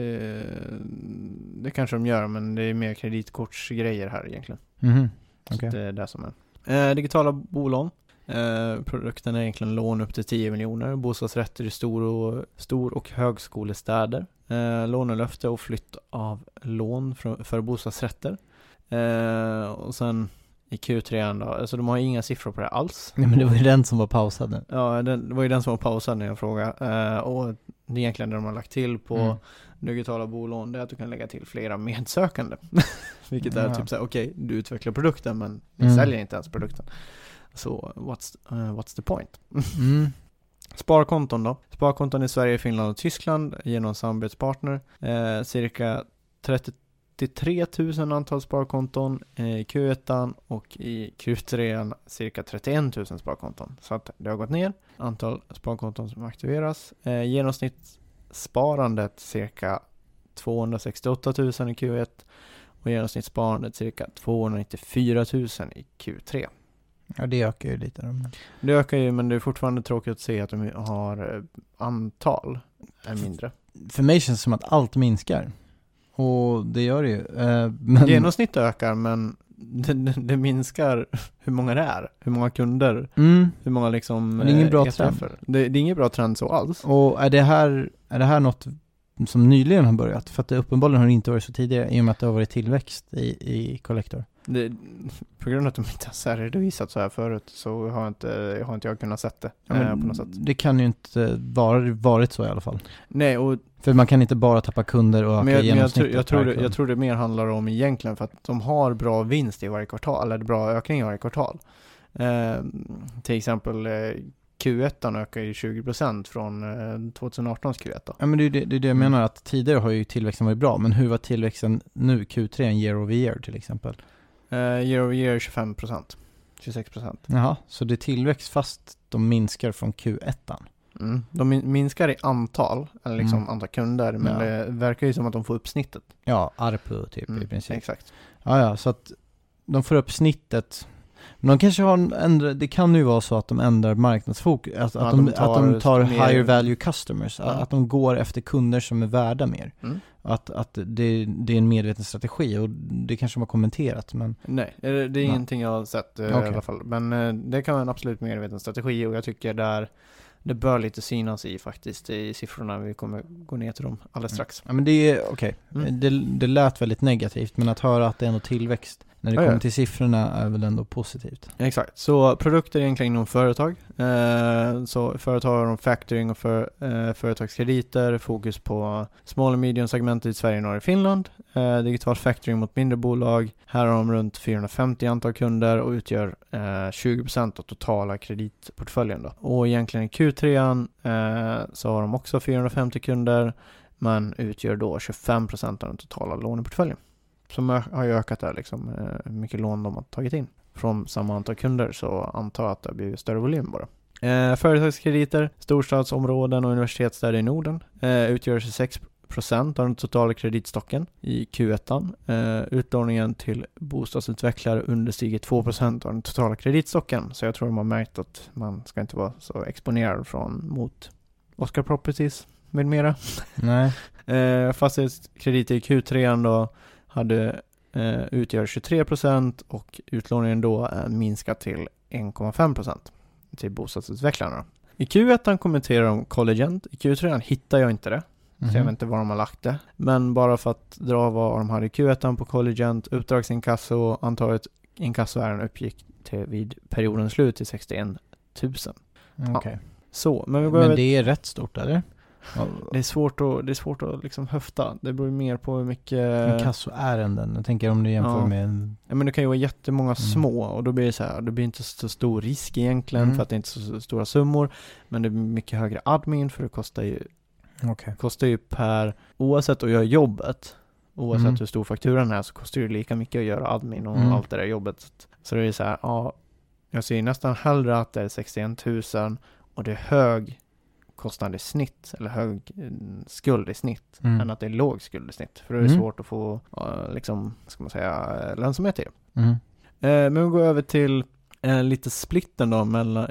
Speaker 3: det kanske de gör, men det är mer kreditkortsgrejer här egentligen.
Speaker 2: Okay.
Speaker 3: Så det är det som är. Digitala bolån. Produkten är egentligen lån upp till 10 miljoner. Bostadsrätter i stor- och högskolestäder. Lånelöfte och flytt av lån för bostadsrätter. Och sen i Q3 då, alltså de har inga siffror på det alls.
Speaker 2: Nej, men det var ju den som var pausad.
Speaker 3: Ja, det var ju den som var pausad när jag frågade. Och det är egentligen det de har lagt till på digitala bolån, det är att du kan lägga till flera medsökande. Vilket är typ såhär, okej, du utvecklar produkten, men ni säljer inte ens produkten. Så what's the point? Sparkonton då. Sparkonton i Sverige, Finland och Tyskland genom samarbetspartner. Cirka 33 000 antal sparkonton i Q1 och i Q3 cirka 31 000 sparkonton. Så att det har gått ner. Antal sparkonton som aktiveras. Genomsnittssparandet cirka 268 000 i Q1 och genomsnittssparandet cirka 294 000 i Q3.
Speaker 2: Ja, det ökar ju lite.
Speaker 3: Det ökar ju, men det är fortfarande tråkigt att se att de har antal är mindre.
Speaker 2: För mig känns det som att allt minskar. Och det gör det ju. Men...
Speaker 3: Genomsnitt ökar, men det minskar hur många det är. Hur många kunder. Hur många liksom...
Speaker 2: Det är ingen bra trend.
Speaker 3: Det är ingen bra trend så alls.
Speaker 2: Och är det här något som nyligen har börjat? För att det uppenbarligen har inte varit så tidigare i och med att det har varit tillväxt i Collector.
Speaker 3: På grund av att de inte har redovisat så här förut, så har inte jag kunnat sett det på något sätt.
Speaker 2: Det kan ju inte varit så i alla fall.
Speaker 3: Nej, och
Speaker 2: för man kan inte bara tappa kunder och öka genomsnittet.
Speaker 3: Jag tror det mer handlar om egentligen för att de har bra vinst i varje kvartal, eller bra ökning i varje kvartal. Till exempel Q1 ökar ju 20% från 2018s Q1.
Speaker 2: Ja, men det är det jag menar, att tidigare har ju tillväxten varit bra, men hur var tillväxten nu Q3 year over year till exempel?
Speaker 3: Year over year 25%, 26%.
Speaker 2: Jaha, så det är tillväxt fast de minskar från Q1.
Speaker 3: De minskar i antal, eller liksom antal kunder, men det verkar ju som att de får upp snittet.
Speaker 2: Ja, ARPU typ i princip.
Speaker 3: Exakt.
Speaker 2: Ja, så att de får upp snittet. Men de kanske har det kan ju vara så att de ändrar marknadsfokus, att de tar higher value customers, att de går efter kunder som är värda mer. Att det är en medveten strategi, och det kanske de har kommenterat, men
Speaker 3: nej, det är ingenting jag har sett i alla fall. Men det kan vara en absolut medveten strategi, och jag tycker det bör lite synas i siffrorna. Vi kommer gå ner till dem alldeles strax.
Speaker 2: Ja, men det är okej. Det lät väldigt negativt, men att höra att det är ändå tillväxt när det kommer till siffrorna är väl ändå positivt.
Speaker 3: Exakt. Så produkter är egentligen inom företag. Så företag har factoring och företagskrediter, fokus på small och medium segmentet i Sverige, Norge och Finland. Digital factoring mot mindre bolag. Här har de runt 450 antal kunder och utgör 20% av totala kreditportföljen då. Och egentligen i Q3 så har de också 450 kunder, men utgör då 25% av den totala låneportföljen. Som har ju ökat där liksom, hur mycket lån de har tagit in. Från samma antal kunder så antar jag att det har blivit större volym bara. Företagskrediter, storstadsområden och universitetsstäder i Norden utgör 26% av den totala kreditstocken i Q1. Utlåningen till bostadsutvecklare understiger 2% av den totala kreditstocken. Så jag tror de har märkt att man ska inte vara så exponerad mot Oscar Properties med mera.
Speaker 2: Nej.
Speaker 3: Fastighetskrediter i Q3 då utgör 23% och utlåningen då är minskat till 1,5% till bostadsutvecklarna. I Q1 kommenterar de Colligent. I Q3 hittar jag inte det. Så jag vet inte var de har lagt det. Men bara för att dra vad de hade i Q1 på Colligent, uppdragsinkasso, antalet inkassoärenden uppgick till vid periodens slut till 61 000.
Speaker 2: Okej.
Speaker 3: Så, men
Speaker 2: det är rätt stort, eller?
Speaker 3: Det är svårt att liksom höfta. Det beror mer på hur mycket
Speaker 2: kassoärenden. Jag tänker om du jämför med
Speaker 3: ja, men det kan ju vara jättemånga små, och då blir det så här, det blir inte så stor risk egentligen för att det är inte så stora summor, men det blir mycket högre admin, för det kostar ju per, oavsett att göra jobbet, oavsett hur stor fakturan är, så kostar det lika mycket att göra admin och allt det där jobbet. Så det är så här, jag ser nästan hellre att det är 61 000 och det är hög kostnad i snitt, eller hög skuld i snitt, än att det är låg skuld i snitt. För det är svårt att få liksom, ska man säga, lönsamhet i. Men vi går över till lite splitten då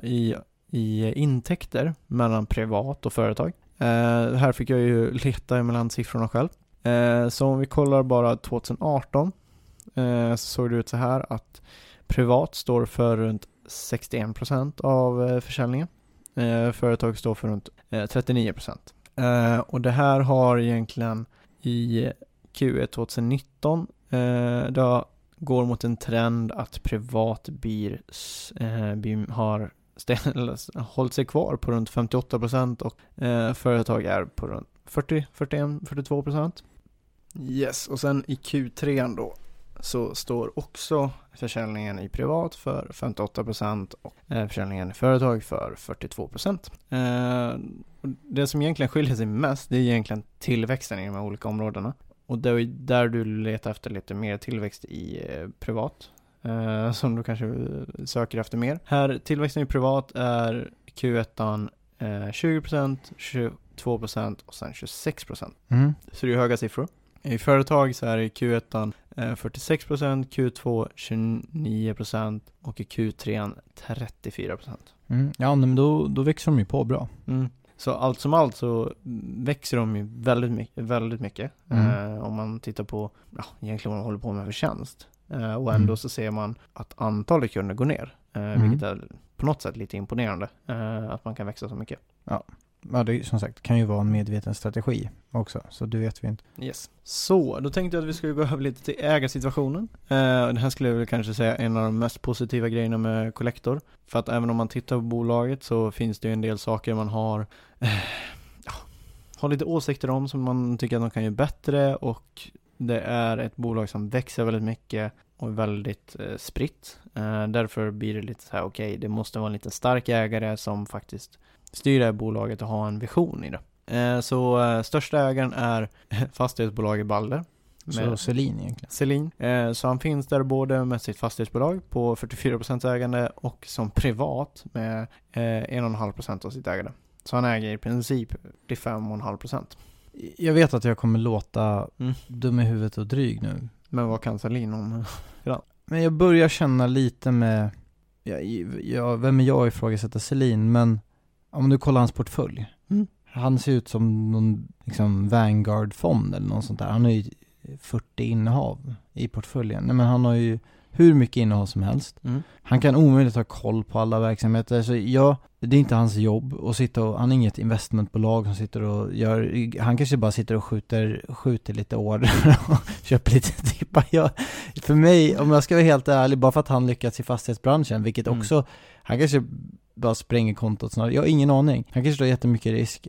Speaker 3: i intäkter mellan privat och företag. Här fick jag ju leta mellan siffrorna själv. Så om vi kollar bara 2018 så såg det ut så här att privat står för runt 61% av försäljningen. Företag står för runt 39%. Och det här har egentligen i Q1 2019 då går mot en trend att privat har hållit sig kvar på runt 58% och företag är på runt 42%. Yes, och sen i Q3 då så står också försäljningen i privat för 58% och försäljningen i företag för 42%. Det som egentligen skiljer sig mest, det är egentligen tillväxten i de här olika områdena. Och det är där du letar efter lite mer tillväxt i privat, som du kanske söker efter mer. Här, tillväxten i privat är Q1 20%, 22% och sen 26%. Så det är höga siffror. I företag så är det i Q1 46%, Q2 29% och i Q3 34%.
Speaker 2: Ja, men då växer de ju på bra.
Speaker 3: Så allt som allt så växer de ju väldigt mycket. Om man tittar på egentligen vad de håller på med för tjänst. Och ändå så ser man att antalet kunder går ner. Vilket är på något sätt lite imponerande. Att man kan växa så mycket.
Speaker 2: Ja, det som sagt kan ju vara en medveten strategi också, så det vet vi inte.
Speaker 3: Yes. Så, då tänkte jag att vi skulle gå över lite till ägarsituationen. Det här skulle jag väl kanske säga en av de mest positiva grejerna med Collector. För att även om man tittar på bolaget så finns det ju en del saker man har lite åsikter om som man tycker att de kan göra bättre, och det är ett bolag som växer väldigt mycket och är väldigt spritt. Därför blir det lite så här, okej, det måste vara en lite stark ägare som faktiskt styr det här bolaget och har en vision i det. Så största ägaren är fastighetsbolaget Balder.
Speaker 2: Så Selin egentligen.
Speaker 3: Selin. Så han finns där både med sitt fastighetsbolag på 44% ägande och som privat med 1,5% av sitt ägande. Så han äger i princip 45,5%.
Speaker 2: Jag vet att jag kommer låta dum i huvudet och dryg nu.
Speaker 3: Men vad kan Selin om?
Speaker 2: Men jag börjar känna lite med... vem är jag ifrågasätter Selin? Men om du kollar hans portfölj. Han ser ut som någon liksom Vanguard-fond eller något sånt där. Han har ju 40 innehav i portföljen. Nej, men han har ju hur mycket innehav som helst. Han kan omöjligt ha koll på alla verksamheter. Så det är inte hans jobb att sitta och... Han är inget investmentbolag som sitter och gör... Han kanske bara sitter och skjuter lite order och köper lite tippar. För mig, om jag ska vara helt ärlig, bara för att han lyckats i fastighetsbranschen, vilket också... Han kanske bara spränger kontot snarare. Jag har ingen aning. Han kanske tar jättemycket risk.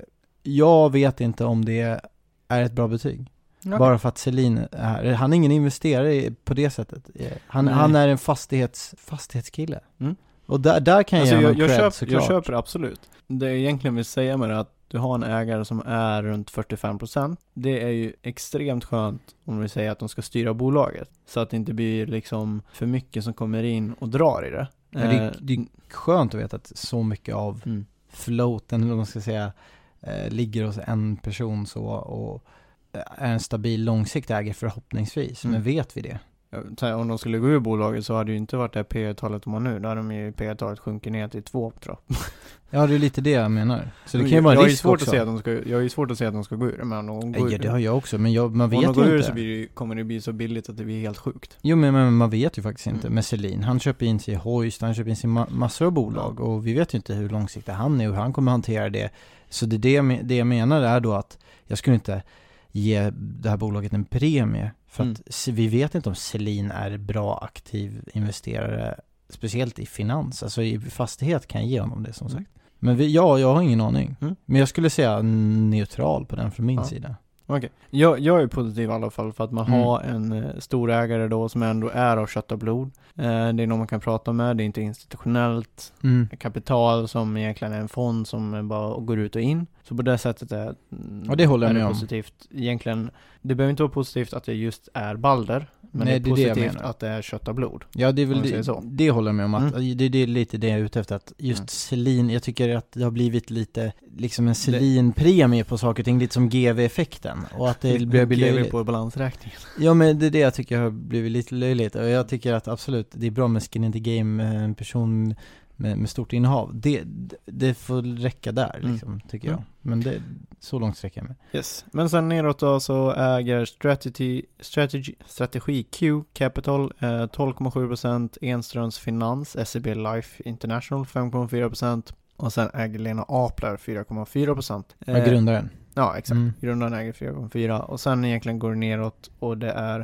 Speaker 2: Jag vet inte om det är ett bra betyg. Okay. Bara för att Selin är... Han är ingen investerare på det sättet. Han är en fastighetskille. Och där kan
Speaker 3: jag köper absolut. Det jag egentligen vill säga med det är att du har en ägare som är runt 45%. Det är ju extremt skönt om vi säger att de ska styra bolaget. Så att det inte blir liksom för mycket som kommer in och drar i det.
Speaker 2: Det är skönt att veta att så mycket av floaten, eller vad man ska säga, ligger hos en person så och är en stabil långsiktig ägare förhoppningsvis. Men vet vi det?
Speaker 3: Om de skulle gå ur bolaget så hade det ju inte varit det P-talet de har nu. Då hade de ju P-talet sjunkit ner till 2, tror jag.
Speaker 2: Ja, det är lite det jag menar. Så det kan ju vara en risk också.
Speaker 3: Jag har ju svårt att säga att de ska gå ur. Men de går
Speaker 2: ur. Det har jag också, men man vet ju inte.
Speaker 3: Om de går ur så kommer det bli så billigt att det blir helt sjukt.
Speaker 2: Jo, men man vet ju faktiskt inte. Med Selin, han köper in sig i Hoist, han köper in sig i massor av bolag. Och vi vet ju inte hur långsiktig han är och hur han kommer hantera det. Så det jag menar är då att jag skulle inte ge det här bolaget en premie. För att vi vet inte om Selin är bra aktiv investerare, speciellt i finans. Alltså i fastighet kan jag ge honom det som sagt. Men jag har ingen aning. Men jag skulle säga neutral på den från min sida.
Speaker 3: Okej. Jag är positiv i alla fall för att man har en stor ägare då som ändå är av kött och blod. Det är någon man kan prata med. Det är inte institutionellt kapital som egentligen är en fond som bara går ut och in. Så på det sättet är
Speaker 2: det håller jag med
Speaker 3: positivt. Egentligen, det behöver inte vara positivt att det just är Balder. Men det är positivt att det är kött och blod.
Speaker 2: Ja, det är väl det håller jag med om. Att det är lite det jag är ute efter. Att just Selin, jag tycker att det har blivit lite liksom en Selin-premie på saker och ting. Lite som GV-effekten. Och att det blir löjligt.
Speaker 3: På balansräkningen.
Speaker 2: Ja, men det är det jag tycker har blivit lite löjligt. Och jag tycker att absolut, det är bra med skin in the game. En person med stort innehav. Det får räcka där liksom, tycker jag. Men så långt sträcker jag med.
Speaker 3: Yes. Men sen neråt då så äger Strategi Q Capital 12,7%, Enströms Finans, SEB Life International 5,4% och sen äger Lena Apler 4,4%.
Speaker 2: Grundaren.
Speaker 3: Ja, exakt. Grundaren äger 4,4% och sen egentligen går det neråt och det är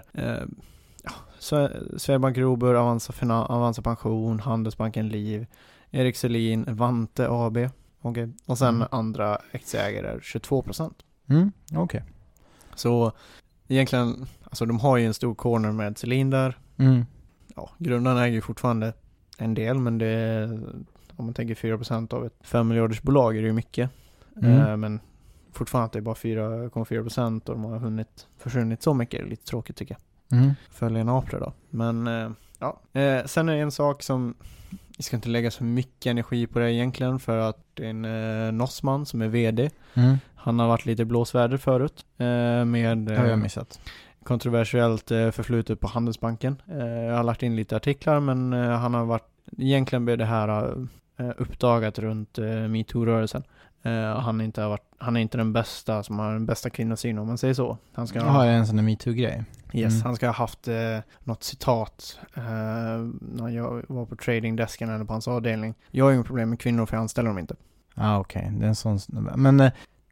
Speaker 3: Swedbank Robur, Avanza Pension, Handelsbanken Liv, Erik Selin, Vante AB. Okay. Och sen andra aktieägare 22%.
Speaker 2: Okej.
Speaker 3: Så egentligen, alltså de har ju en stor corner med Selin där. Ja, grundaren äger ju fortfarande en del, men det är, om man tänker 4% av ett 5 miljarders bolag är det ju mycket. Men fortfarande att det är bara 4,4% och de har försvunnit så mycket. Det är lite tråkigt tycker jag. Följer en apre då. Men sen är det en sak som vi ska inte lägga så mycket energi på det egentligen för att det är en Nossman som är vd. Han har varit lite blåsväder förut med
Speaker 2: har jag missat.
Speaker 3: Kontroversiellt förflutet på Handelsbanken. Jag har lagt in lite artiklar men han har varit, egentligen blev det här uppdagat runt MeToo-rörelsen. Han är inte den bästa som har den bästa kvinnosyn om man säger så. Han ska
Speaker 2: ha en sån där MeToo-grej.
Speaker 3: Yes, han ska ha haft något citat när jag var på tradingdesken eller på hans avdelning. Jag har ju inga problem med kvinnor för jag anställer dem inte.
Speaker 2: Okej. Det är en sån. Men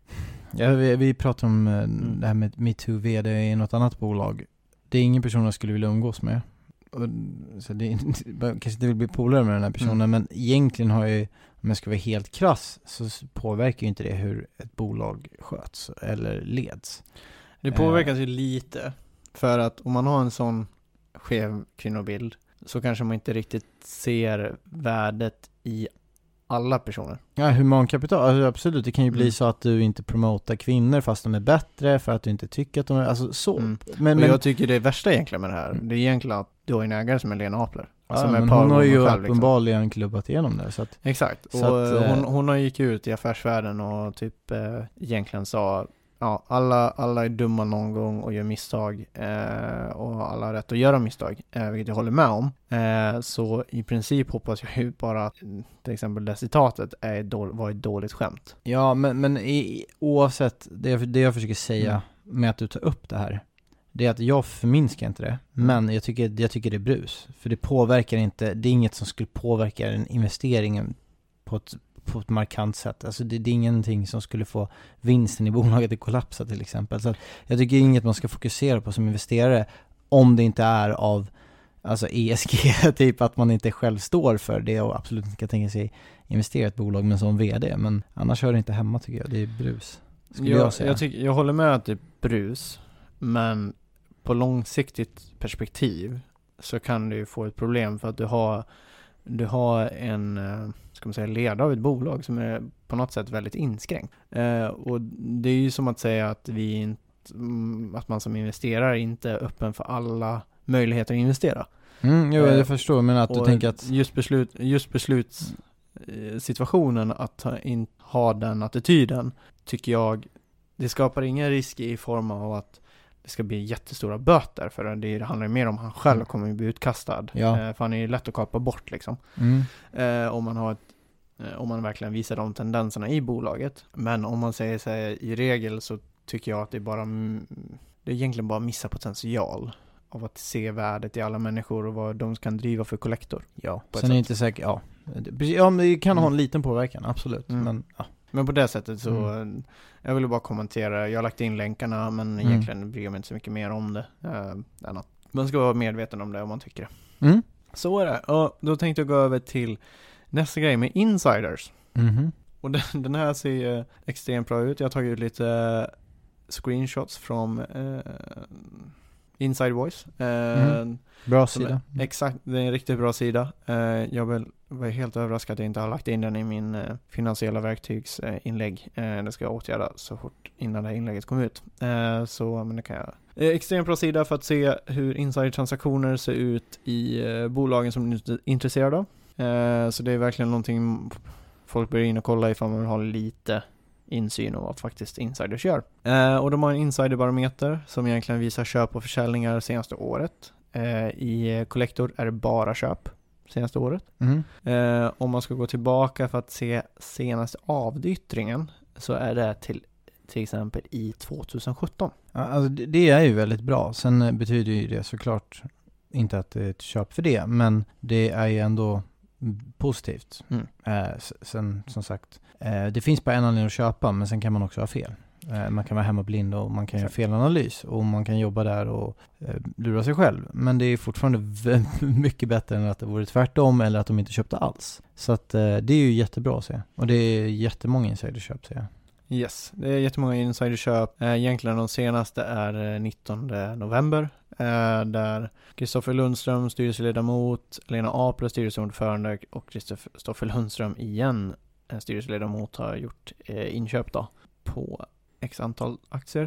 Speaker 2: vi pratar om det här med MeToo-vd i något annat bolag. Det är ingen person jag skulle vilja umgås med. Så det kanske inte vill bli polare med den här personen, men egentligen har jag, om jag ska vara helt krass, så påverkar ju inte det hur ett bolag sköts eller leds.
Speaker 3: Det påverkas ju lite, för att om man har en sån skev kvinnobild så kanske man inte riktigt ser värdet i alla personer.
Speaker 2: Ja, humankapital, alltså absolut, det kan ju bli så att du inte promotar kvinnor fast de är bättre för att du inte tycker att de är, alltså så. Men
Speaker 3: jag tycker det värsta egentligen med det här, det är egentligen att du har en ägare som är Lena Apler.
Speaker 2: Alltså men hon har ju uppenbarligen klubbat igenom det. Så att,
Speaker 3: exakt, och hon har gick ut i affärsvärlden och typ egentligen sa alla är dumma någon gång och gör misstag och alla har rätt att göra misstag, vilket jag håller med om. Så i princip hoppas jag ju bara att till exempel det citatet var ett dåligt skämt.
Speaker 2: Ja, men oavsett det jag försöker säga med att du tar upp det här, det är att jag förminskar inte det, men jag tycker det är brus. För det påverkar inte, det är inget som skulle påverka den investeringen på ett markant sätt. Alltså det är ingenting som skulle få vinsten i bolaget att kollapsa till exempel. Så jag tycker inget man ska fokusera på som investerare om det inte är av alltså ESG, typ att man inte själv står för det och absolut inte kan tänka sig investera i ett bolag men som vd. Men annars hör det inte hemma tycker jag. Det är brus.
Speaker 3: Jag håller med att det är brus, men på långsiktigt perspektiv så kan du få ett problem för att du har en ska man säga ledare av ett bolag som är på något sätt väldigt inskränkt. Och det är ju som att säga att att man som investerare inte är öppen för alla möjligheter att investera.
Speaker 2: Jag förstår, men att du tänker att
Speaker 3: just beslutssituationen att ha den attityden tycker jag, det skapar ingen risk i form av att det ska bli jättestora böter, för det handlar mer om han själv kommer att bli utkastad. För han är ju lätt att kapa bort liksom. Om man verkligen visar de tendenserna i bolaget. Men om man säger sig i regel, så tycker jag att det är egentligen bara missa potential av att se värdet i alla människor och vad de kan driva för kollektor.
Speaker 2: Ja, sen är det inte säkert, men det kan ha en liten påverkan, absolut.
Speaker 3: Men på det sättet så jag ville bara kommentera, jag har lagt in länkarna men egentligen bryr jag mig inte så mycket mer om det än att man ska vara medveten om det om man tycker det. Så är det. Och då tänkte jag gå över till nästa grej med insiders. Och den här ser extremt bra ut. Jag har tagit ut lite screenshots från Inside Voice.
Speaker 2: Bra sida.
Speaker 3: Exakt, det är en riktigt bra sida. Jag var helt överraskad att jag inte har lagt in den i min finansiella verktygsinlägg. Det ska jag åtgärda så fort innan det här inlägget kom ut. Men det kan jag. Extremt bra sida för att se hur insidertransaktioner ser ut i bolagen som du är intresserad av. Så det är verkligen någonting folk börjar in och kolla ifall man vill ha lite insyn och vad faktiskt insiders gör. Och de har en insiderbarometer som egentligen visar köp och försäljningar senaste året. I Collector är det bara köp senaste året. Om man ska gå tillbaka för att se senaste avyttringen så är det till exempel i 2017.
Speaker 2: Alltså det är ju väldigt bra. Sen betyder ju det såklart inte att det är ett köp för det, men det är ju ändå positivt. Sen som sagt, det finns bara en anledning att köpa, men sen kan man också ha fel. Man kan vara hemma blind och man kan göra fel analys och man kan jobba där och lura sig själv. Men det är fortfarande mycket bättre än att det vore tvärtom eller att de inte köpte alls. Så att det är ju jättebra att se. Och det är jättemånga insiderköp, ser jag.
Speaker 3: Yes, det är jättemånga insiderköp. Egentligen de senaste är 19 november. Där Kristoffer Lundström, styrelseledamot, Lena Apler, styrelseordförande och Kristoffer Lundström igen, styrelseledamot, har gjort inköp då på x antal aktier.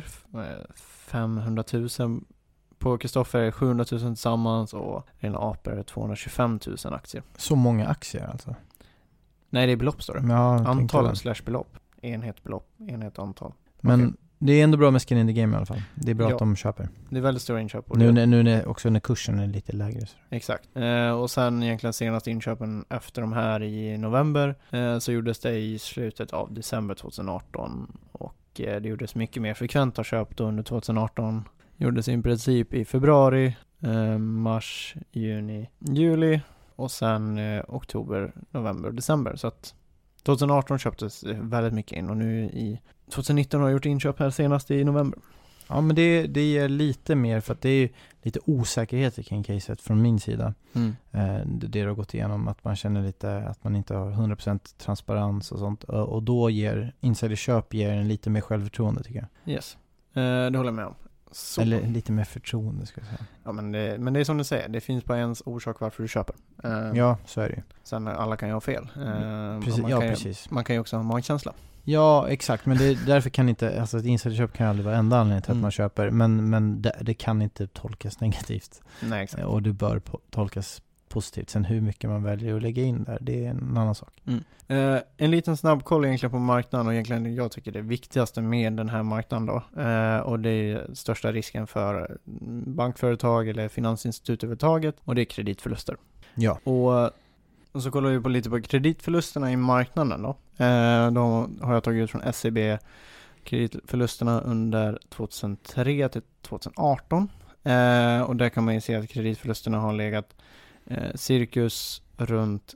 Speaker 3: 500 000 på Kristoffer, 700 000 tillsammans och Lena Apler 225 000 aktier.
Speaker 2: Så många aktier alltså?
Speaker 3: Nej, det är belopp står det.
Speaker 2: Ja,
Speaker 3: antal / belopp. Enhet antal.
Speaker 2: Men
Speaker 3: okay.
Speaker 2: Det är ändå bra med skin in the game i alla fall. Det är bra att de köper.
Speaker 3: Det är väldigt stora inköp. Och
Speaker 2: nu när kursen är lite lägre. Så.
Speaker 3: Exakt. Och sen egentligen senaste inköpen efter de här i november så gjordes det i slutet av december 2018. Och det gjordes mycket mer frekventa köp då under 2018. Gjordes i princip i februari, mars, juni, juli och sen oktober, november och december. Så att 2018 köptes väldigt mycket in och nu i 2019 har jag gjort inköp här senast i november.
Speaker 2: Ja, men det ger lite mer för att det är lite osäkerhet kring caset från min sida. Det har gått igenom att man känner lite att man inte har 100% transparens och sånt. Och då ger insiderköp en lite mer självförtroende tycker jag.
Speaker 3: Yes, det håller jag med om. Så.
Speaker 2: Eller lite mer förtroende ska jag säga.
Speaker 3: Ja, men det är som du säger, det finns bara en orsak varför du köper.
Speaker 2: Ja, så är det ju.
Speaker 3: Sen alla kan ju ha fel.
Speaker 2: Precis, precis.
Speaker 3: Man kan ju också ha magkänsla.
Speaker 2: Ja, exakt. Men därför kan inte, alltså ett insiderköp kan aldrig vara enda anledningen till att man köper. Men det kan inte tolkas negativt.
Speaker 3: Nej, exakt.
Speaker 2: Och det bör tolkas positivt. Sen hur mycket man väljer att lägga in där, det är en annan sak.
Speaker 3: En liten snabbkoll egentligen på marknaden, och egentligen jag tycker det viktigaste med den här marknaden då, och det är största risken för bankföretag eller finansinstitut överhuvudtaget, och det är kreditförluster.
Speaker 2: Ja.
Speaker 3: Och så kollar vi på lite på kreditförlusterna i marknaden då. Då har jag tagit ut från SEB kreditförlusterna under 2003 till 2018. Och där kan man ju se att kreditförlusterna har legat cirkus runt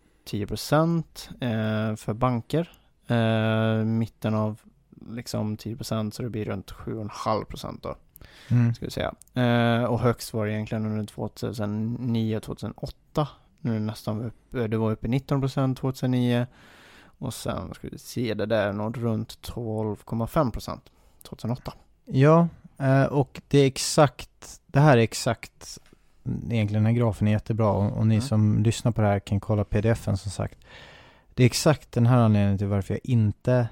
Speaker 3: 10% för banker. Mitten av liksom 10%, så det blir runt 7,5% då. Ska vi säga. Och högst var det egentligen under 2009 och 2008. Nu nästan det var uppe 19% 2009. Och sen ska vi se det där något runt 12,5% 2008.
Speaker 2: Ja, och det här är exakt egentligen den här grafen är jättebra, och ni som lyssnar på det här kan kolla pdf-en som sagt. Det är exakt den här anledningen till varför jag inte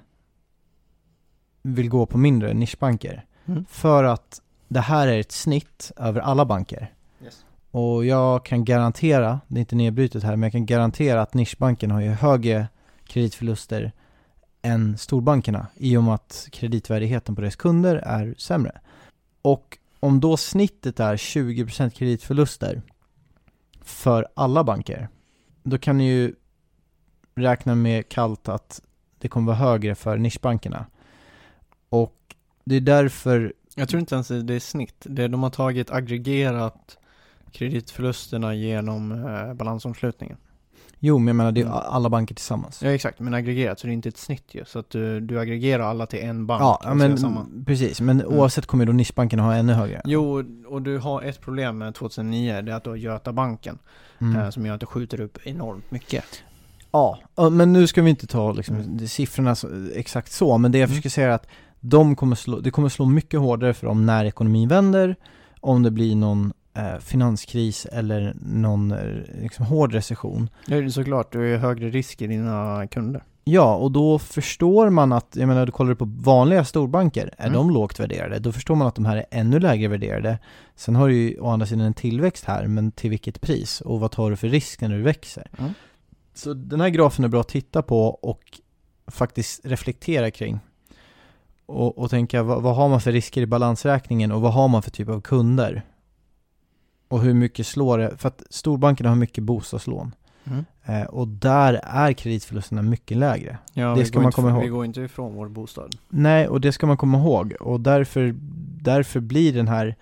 Speaker 2: vill gå på mindre nischbanker. För att det här är ett snitt över alla banker.
Speaker 3: Yes.
Speaker 2: Och jag kan garantera, det är inte nedbrytet här, men jag kan garantera att nischbanken har ju högre kreditförluster än storbankerna, i och med att kreditvärdigheten på deras kunder är sämre. Och om då snittet är 20% kreditförluster för alla banker, då kan ni ju räkna med kallt att det kommer vara högre för nischbankerna. Och det är därför...
Speaker 3: Jag tror inte ens det är snitt. De har tagit aggregerat kreditförlusterna genom balansomslutningen.
Speaker 2: Jo, men jag menar det är alla banker tillsammans.
Speaker 3: Ja, exakt. Men aggregerat, så det är inte ett snitt ju. Så att du aggregerar alla till en bank.
Speaker 2: Ja, men precis. Men oavsett kommer då nischbanken ha ännu högre.
Speaker 3: Jo, och du har ett problem med 2009. Det är att du har Götabanken. Som gör att det skjuter upp enormt mycket.
Speaker 2: Ja, men nu ska vi inte ta liksom, siffrorna exakt så. Men det jag försöker säga är att det kommer slå mycket hårdare för dem när ekonomin vänder. Om det blir någon finanskris eller någon liksom, hård recession.
Speaker 3: Ja, det är såklart. Du är högre risk i dina kunder.
Speaker 2: Ja, och då förstår man att, jag menar, du kollar på vanliga storbanker, är de lågt värderade? Då förstår man att de här är ännu lägre värderade. Sen har du ju å andra sidan en tillväxt här, men till vilket pris? Och vad tar du för risk när du växer? Så den här grafen är bra att titta på och faktiskt reflektera kring. Och tänka, vad har man för risker i balansräkningen och vad har man för typ av kunder? Och hur mycket slår det? För att storbankerna har mycket bostadslån. Och där är kreditförlusterna mycket lägre.
Speaker 3: Ja,
Speaker 2: det ska man komma ihåg.
Speaker 3: Vi går inte ifrån vår bostad.
Speaker 2: Nej, och det ska man komma ihåg. Och därför blir den här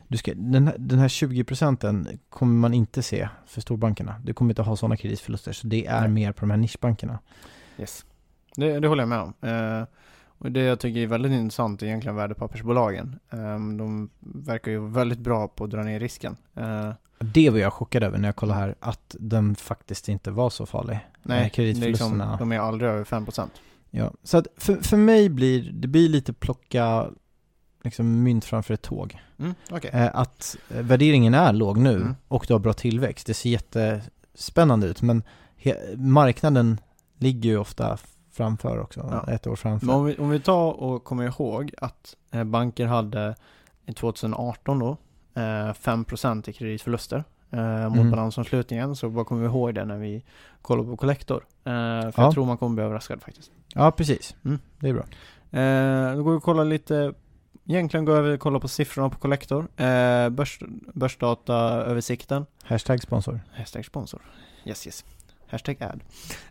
Speaker 2: 20% kommer man inte se för storbankerna. Du kommer inte ha sådana kreditförluster. Så det är mer på de här nischbankerna.
Speaker 3: Yes. Det håller jag med om. Och det jag tycker är väldigt intressant är egentligen värdepappersbolagen. De verkar ju väldigt bra på att dra ner risken.
Speaker 2: Det var jag chockad över när jag kollade här, att den faktiskt inte var så farlig.
Speaker 3: Nej,
Speaker 2: kreditförlusterna.
Speaker 3: liksom, de är aldrig över 5%.
Speaker 2: Ja, så att för mig blir det lite plocka liksom mynt framför ett tåg.
Speaker 3: Okay.
Speaker 2: Att värderingen är låg nu och du har bra tillväxt. Det ser jättespännande ut, men marknaden ligger ju ofta framför också, ett år framför.
Speaker 3: Men om vi tar och kommer ihåg att banker hade i 2018 då 5% i kreditförluster mot balansomslutningen, så bara kommer vi ihåg det när vi kollar på Collector. För jag tror man kommer bli överraskad faktiskt.
Speaker 2: Ja, precis. Det är bra.
Speaker 3: Då går vi och kollar lite, egentligen går vi och kollar på siffrorna på Collector. Börsdataöversikten.
Speaker 2: #sponsor.
Speaker 3: #sponsor. Yes. #ad.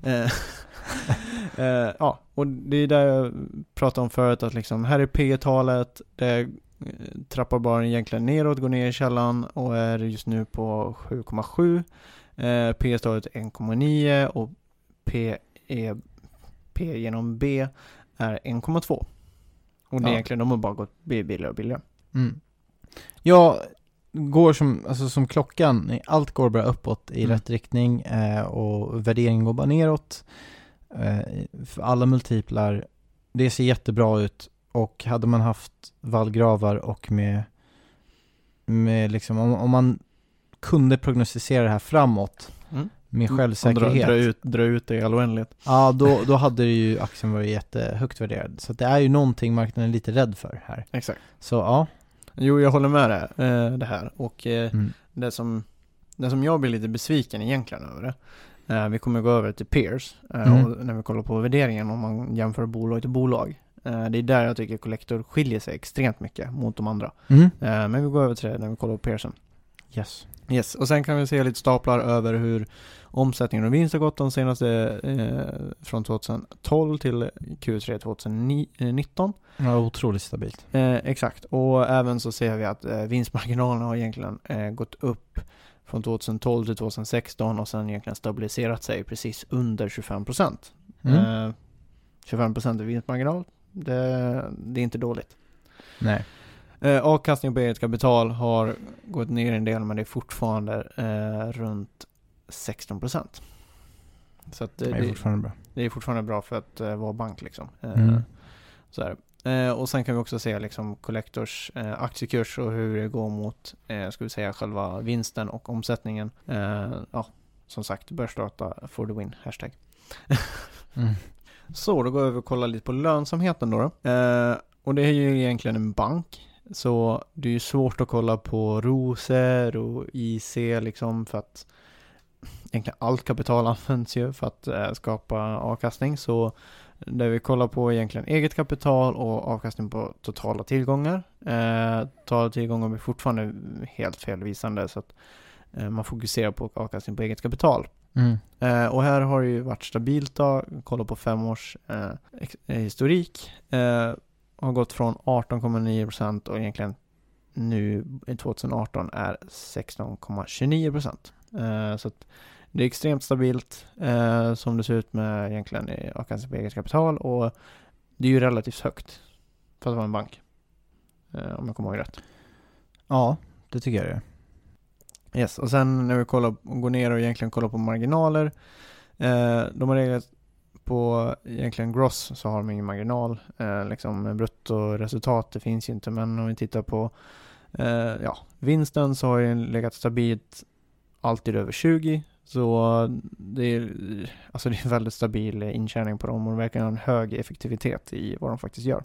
Speaker 3: Ja, och det är där jag pratade om förut, att liksom, här är P-talet, det trappar bara egentligen neråt, går ner i källan och är just nu på 7,7. P-talet 1,9 och P genom B är 1,2. Och det är egentligen, de har bara gått billigare och billigare.
Speaker 2: Ja, går som klockan, allt går bara uppåt i rätt riktning, och värderingen går bara neråt. För alla multiplar, det ser jättebra ut Och hade man haft vallgravar och med liksom, om man kunde prognostisera det här framåt med självsäkerhet.
Speaker 3: Dra ut det i all oändlighet.
Speaker 2: Ja, då hade ju aktien varit jättehögt värderad. Så det är ju någonting marknaden är lite rädd för här.
Speaker 3: Exakt.
Speaker 2: Så ja.
Speaker 3: Jo, jag håller med det här. Och det som jag blir lite besviken egentligen över det. Vi kommer gå över till peers. Och när vi kollar på värderingen, om man jämför bolag till bolag. Det är där jag tycker Collector skiljer sig extremt mycket mot de andra. Men vi går över till det när vi kollar på peersen. Yes. Och sen kan vi se lite staplar över hur omsättningen och vinst har gått de senaste från 2012 till Q3 2019.
Speaker 2: Ja, otroligt stabilt.
Speaker 3: Exakt. Och även så ser vi att vinstmarginalerna har egentligen gått upp från 2012 till 2016 och sen egentligen stabiliserat sig precis under 25%. 25% i vinstmarginal, det är inte dåligt.
Speaker 2: Nej.
Speaker 3: Avkastning på eget kapital har gått ner en del, men det är fortfarande runt 16%. Så att
Speaker 2: det är fortfarande bra.
Speaker 3: Det är fortfarande bra för att vara bank liksom. Så här. Och sen kan vi också se liksom Collectors aktiekurs och hur det går mot ska vi säga själva vinsten och omsättningen. Som sagt, börsdata for the win, hashtag. Så då går vi över och kollar lite på lönsamheten då. Och det är ju egentligen en bank. Så det är ju svårt att kolla på ROCE och IC liksom, för att egentligen allt kapital används ju för att skapa avkastning. Så där vi kollar på egentligen eget kapital och avkastning på totala tillgångar. Totala tillgångar blir fortfarande helt felvisande, så att man fokuserar på avkastning på eget kapital. Och här har det ju varit stabilt då. Kolla på 5 års historik. Har gått från 18,9% och egentligen nu i 2018 är 16,29%. Så att det är extremt stabilt som det ser ut med egentligen avkastning på eget kapital, och det är ju relativt högt för att vara en bank. Om jag kommer ihåg rätt.
Speaker 2: Ja, det tycker jag det är.
Speaker 3: Yes, och sen när vi går ner och egentligen kollar på marginaler. De har reglat på egentligen gross, så har de ingen marginal. Liksom bruttoresultat, det finns ju inte. Men om vi tittar på vinsten, så har den legat stabilt alltid över 20. Så det är väldigt stabil intjäning på dem, och de verkar ha en hög effektivitet i vad de faktiskt gör.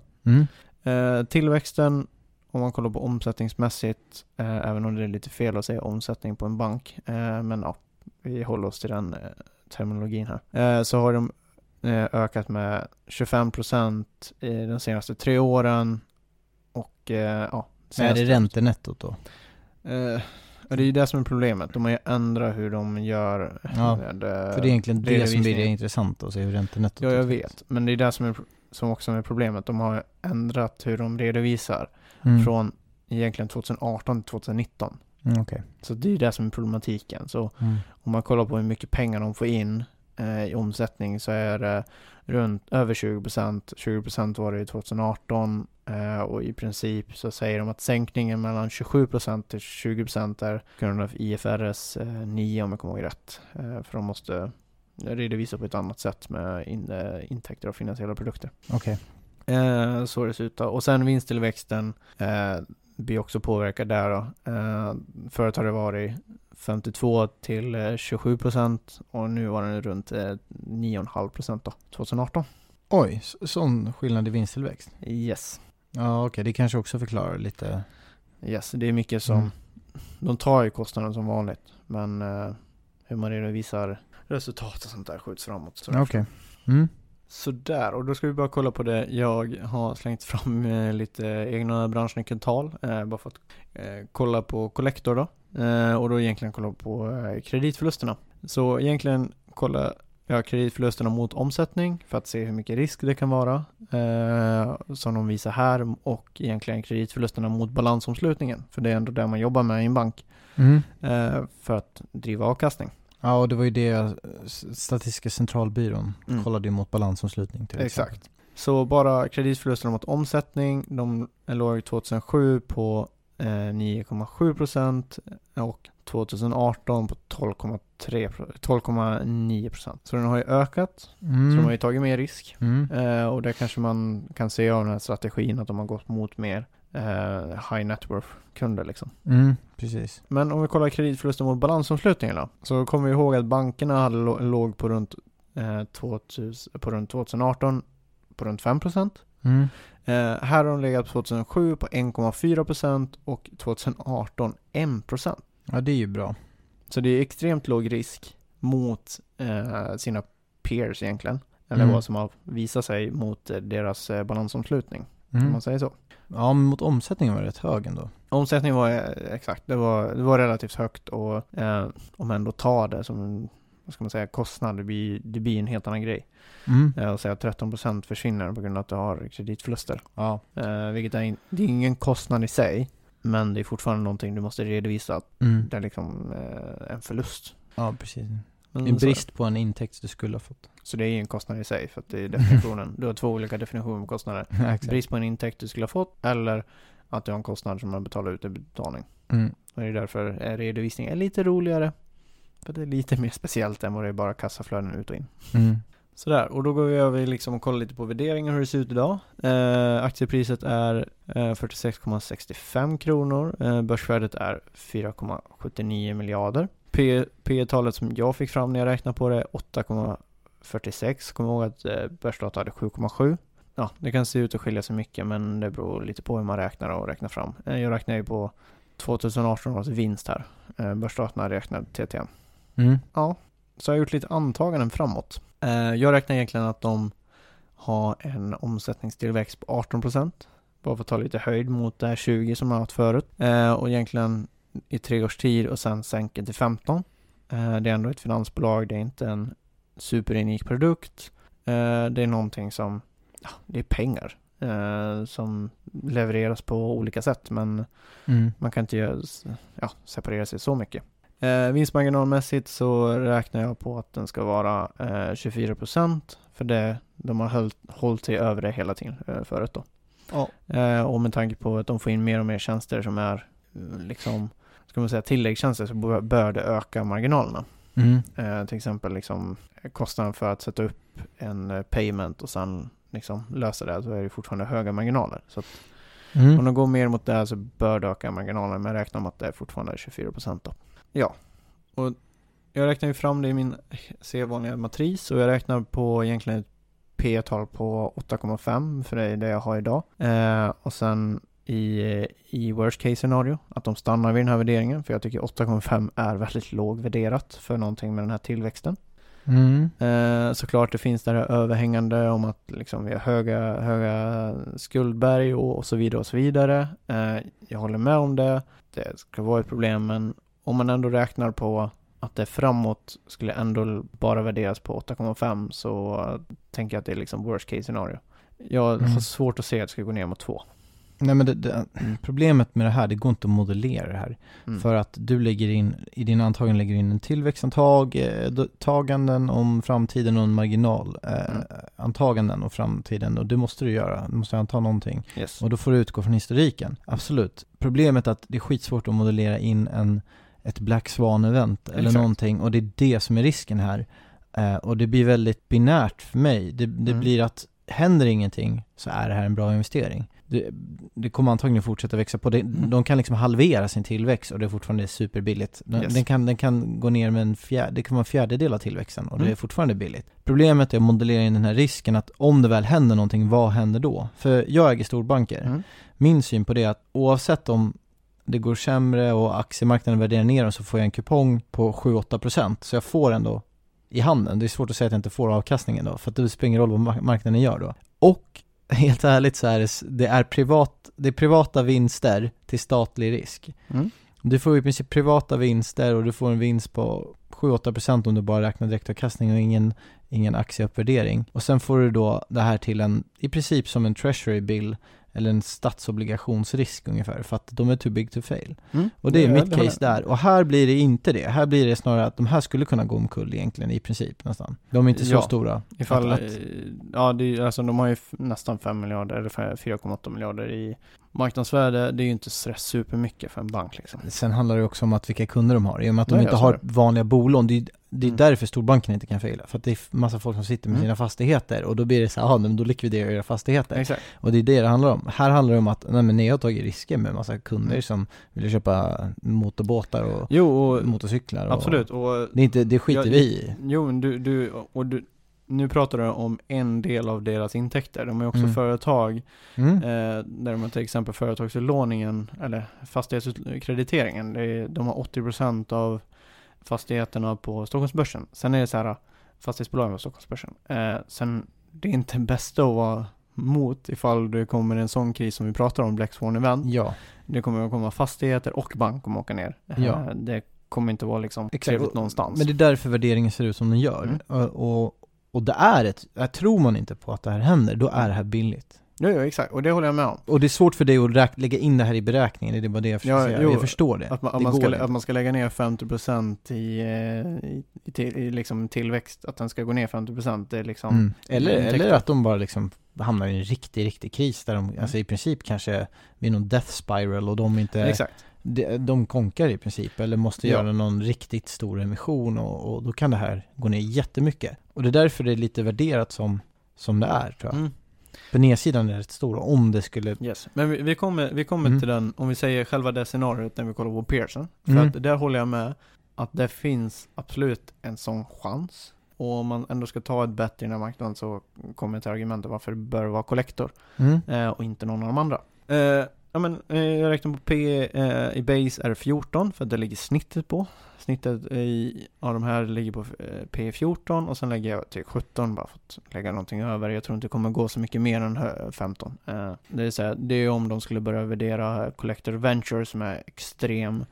Speaker 3: Tillväxten, om man kollar på omsättningsmässigt, även om det är lite fel att säga omsättning på en bank, men ja, vi håller oss till den terminologin här, så har de ökat med 25% i de senaste 3 åren. Och
Speaker 2: är det räntenettot då?
Speaker 3: Det är ju det som är problemet. De har ju ändrat hur de gör.
Speaker 2: Ja, för det är egentligen det som blir det intressant att se hur räntenettot.
Speaker 3: Ja, jag vet. Men det är det som också är problemet. De har ändrat hur de redovisar från egentligen 2018 till 2019.
Speaker 2: Okay.
Speaker 3: Så det är det som är problematiken. Så om man kollar på hur mycket pengar de får in i omsättning, så är det runt över 20%. 20% var det i 2018, och i princip så säger de att sänkningen mellan 27% till 20% är grund av IFRS 9, om jag kommer ihåg rätt. För de måste redovisa på ett annat sätt med intäkter av finansiella produkter.
Speaker 2: Okej.
Speaker 3: Så det ser ut då. Och sen vinsttillväxten blir också påverkad där då. Förut har det varit 52 till 27%, och nu var den runt 9,5% då, 2018.
Speaker 2: Oj, sån skillnad i vinsttillväxt?
Speaker 3: Yes.
Speaker 2: Ja, okej. Det kanske också förklarar lite.
Speaker 3: Yes, det är mycket som de tar ju kostnaden som vanligt, men hur man redovisar resultat och sånt där skjuts framåt.
Speaker 2: Okej.
Speaker 3: Så där, och då ska vi bara kolla på det. Jag har slängt fram lite egna branschnyckeltal bara för att kolla på Collector då. Och då egentligen kolla på kreditförlusterna. Så egentligen kolla kreditförlusterna mot omsättning för att se hur mycket risk det kan vara, som de visar här, och egentligen kreditförlusterna mot balansomslutningen, för det är ändå där man jobbar med i en bank, för att driva avkastning.
Speaker 2: Ja, och det var ju det Statistiska centralbyrån kollade ju mot balansomslutning till exempel.
Speaker 3: Exakt. Så bara kreditförlusterna mot omsättning, de låg 2007 på 9,7% och 2018 på 12,9%. Så den har ju ökat, så de har ju tagit mer risk. Och där kanske man kan se av den här strategin att de har gått mot mer high net worth-kunder liksom.
Speaker 2: Precis.
Speaker 3: Men om vi kollar kreditförlusten mot balansomslutningen då, så kommer vi ihåg att bankerna hade låg på runt 2018 på runt 5%. Här har de legat på 2007 på 1,4% och 2018 1%.
Speaker 2: Ja, det är ju bra.
Speaker 3: Så det är extremt låg risk mot sina peers egentligen. Eller vad som har visat sig mot deras balansomslutning. Om man säger så.
Speaker 2: Ja, men mot omsättningen var det rätt hög ändå.
Speaker 3: Omsättningen var exakt. Det var relativt högt och om ändå tar det som vad ska man säga, kostnad, det blir en helt annan grej. Och säga att 13% försvinner på grund av att du har kreditförluster. Ja. Vilket det är ingen kostnad i sig, men det är fortfarande någonting du måste redovisa att det är liksom en förlust.
Speaker 2: Ja, precis. En brist på en intäkt du skulle ha fått.
Speaker 3: Så det är en kostnad i sig, för att det är definitionen. Du har 2 olika definitioner på kostnader. Brist på en intäkt du skulle ha fått, eller att du har en kostnad som man betalar ut i betalning. Och det är därför redovisningen är lite roligare. För det är lite mer speciellt än vad det är bara kassaflöden ut och in. Sådär, och då går vi över liksom och kollar lite på värderingen hur det ser ut idag. Aktiepriset är 46,65 kronor. Börsvärdet är 4,79 miljarder. P-talet som jag fick fram när jag räknade på det är 8,46. Kom ihåg att börsdata hade 7,7. Ja, det kan se ut att skilja sig mycket, men det beror lite på hur man räknar och räknar fram. Jag räknar ju på 2018 års vinst här. Börsdatorn räknar TTM. Ja, så jag har gjort lite antaganden framåt. Jag räknar egentligen att de har en omsättningstillväxt på 18%. Bara för att ta lite höjd mot det här 20 som jag har haft förut. Och egentligen i 3 års tid och sen sänker till 15. Det är ändå ett finansbolag. Det är inte en superunik produkt. Det är någonting som, ja, det är pengar. Som levereras på olika sätt, men man kan inte separera sig så mycket. Vinstmarginalmässigt så räknar jag på att den ska vara 24%, för det de har hållit sig över det hela tiden förut då. Och med tanke på att de får in mer och mer tjänster som är liksom, ska man säga, tilläggstjänster, så bör det öka marginalerna. Till exempel liksom kostnaden för att sätta upp en payment och sen liksom lösa det, så är det fortfarande höga marginaler. Så att om de går mer mot det här så bör det öka marginalerna, men jag räknar med att det är fortfarande 24% då. Ja, och jag räknar ju fram det i min sedvanliga matris, och jag räknar på egentligen ett P-tal på 8,5, för det är det jag har idag. Och sen i worst case scenario att de stannar vid den här värderingen, för jag tycker 8,5 är väldigt låg värderat för någonting med den här tillväxten. Såklart det finns där överhängande om att liksom vi har höga skuldberg och så vidare och så vidare. Jag håller med om det. Det ska vara ett problem, men om man ändå räknar på att det framåt skulle ändå bara värderas på 8,5, så tänker jag att det är liksom worst case scenario. Jag har svårt att se att det ska gå ner mot 2.
Speaker 2: Nej, men problemet med det här, det går inte att modellera det här. För att du lägger in, i din antagande lägger in en tillväxtantaganden om framtiden och en marginal antaganden om framtiden, och det måste du göra. Du måste anta någonting.
Speaker 3: Yes.
Speaker 2: Och då får du utgå från historiken. Absolut. Problemet är att det är skitsvårt att modellera in ett Black Swan-event eller någonting, och det är det som är risken här. Och det blir väldigt binärt för mig. Det blir att händer ingenting så är det här en bra investering. Det kommer antagligen fortsätta växa på. De kan liksom halvera sin tillväxt och det är fortfarande superbilligt. Den kan gå ner med det kan vara en fjärdedel av tillväxten och det är fortfarande billigt. Problemet är att modellera in den här risken att om det väl händer någonting, vad händer då? För jag äger storbanker. Min syn på det är att oavsett om det går sämre och aktiemarknaden värderar ner, så får jag en kupong på 7-8%. Så jag får ändå i handen. Det är svårt att säga att jag inte får avkastningen då, för att det spelar ingen roll vad marknaden gör då. Och helt ärligt så är det är privata vinster till statlig risk. Du får i princip privata vinster och du får en vinst på 7-8% om du bara räknar direktavkastning och ingen aktieuppvärdering. Och sen får du då det här till i princip som en treasury bill eller en statsobligationsrisk ungefär, för att de är too big to fail. Och det är mitt case där. Och här blir det inte det. Här blir det snarare att de här skulle kunna gå omkull egentligen i princip nästan. De är inte så stora.
Speaker 3: Ifall, alltså de har ju nästan 5 miljarder eller 4,8 miljarder i marknadsvärde, det är ju inte supermycket för en bank liksom.
Speaker 2: Sen handlar det också om att vilka kunder de har. I och med att de
Speaker 3: Ja,
Speaker 2: inte
Speaker 3: jag
Speaker 2: har
Speaker 3: sa det.
Speaker 2: vanliga bolån. Det är därför storbanken inte kan fejla. För att det är massa folk som sitter med sina fastigheter. Och då blir det så här, men då likviderar era fastigheter.
Speaker 3: Exakt.
Speaker 2: Och det är det handlar om. Här handlar det om att ni har tagit risker med massa kunder som vill köpa motorbåtar och motorcyklar.
Speaker 3: Absolut. Och
Speaker 2: det skiter vi i.
Speaker 3: Jo, nu pratar du om en del av deras intäkter. De är också företag där de har till exempel företagsutlåningen eller fastighetskrediteringen. De har 80% av fastigheterna på Stockholmsbörsen. Sen är det så här fastighetsbolagen på Stockholmsbörsen. Sen det är inte bästa att vara mot ifall det kommer en sån kris som vi pratar om, Black Swan Event.
Speaker 2: Ja. Det
Speaker 3: kommer att komma fastigheter och bank kommer åka ner.
Speaker 2: Ja.
Speaker 3: Det kommer inte vara liksom trevligt någonstans.
Speaker 2: Men det är därför värderingen ser ut som den gör. Och det är tror man inte på att det här händer, då är det här billigt.
Speaker 3: Ja, exakt. Och det håller jag med om.
Speaker 2: Och det är svårt för dig att lägga in det här i beräkningen. Det är bara det jag försöker säga. Jag förstår det.
Speaker 3: Att man ska lägga ner 50% i liksom tillväxt. Att den ska gå ner 50%. Det är liksom
Speaker 2: eller att de bara liksom hamnar i en riktig kris. Där de alltså i princip kanske blir någon death spiral. Och de inte...
Speaker 3: Exakt.
Speaker 2: De konkar i princip. Eller måste göra någon riktigt stor emission. Och då kan det här gå ner jättemycket. Och det är därför det är lite värderat som det är, tror jag. På nedsidan är det stor om det skulle...
Speaker 3: Yes. Men vi kommer till den, om vi säger själva det scenariot när vi kollar på Pearson. För att där håller jag med att det finns absolut en sån chans. Och om man ändå ska ta ett bett i den här marknaden så kommer ett argument varför det bör vara kollektor. Och inte någon av de andra. Jag räknar på P i base är 14 för att det ligger snittet på. Snittet av de här ligger på P14 och sen lägger jag till 17 bara för att lägga någonting över. Jag tror inte det kommer gå så mycket mer än 15. Det är om de skulle börja värdera Collector Ventures som är extrem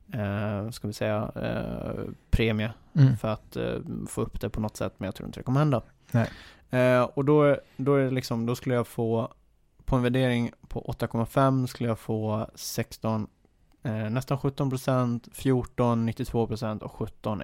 Speaker 3: premie för att få upp det på något sätt, men jag tror inte det kommer hända.
Speaker 2: Nej.
Speaker 3: Och då är det liksom, då skulle jag få på en värdering på 8,5 skulle jag få 16 nästan 17%, 14 92% och 17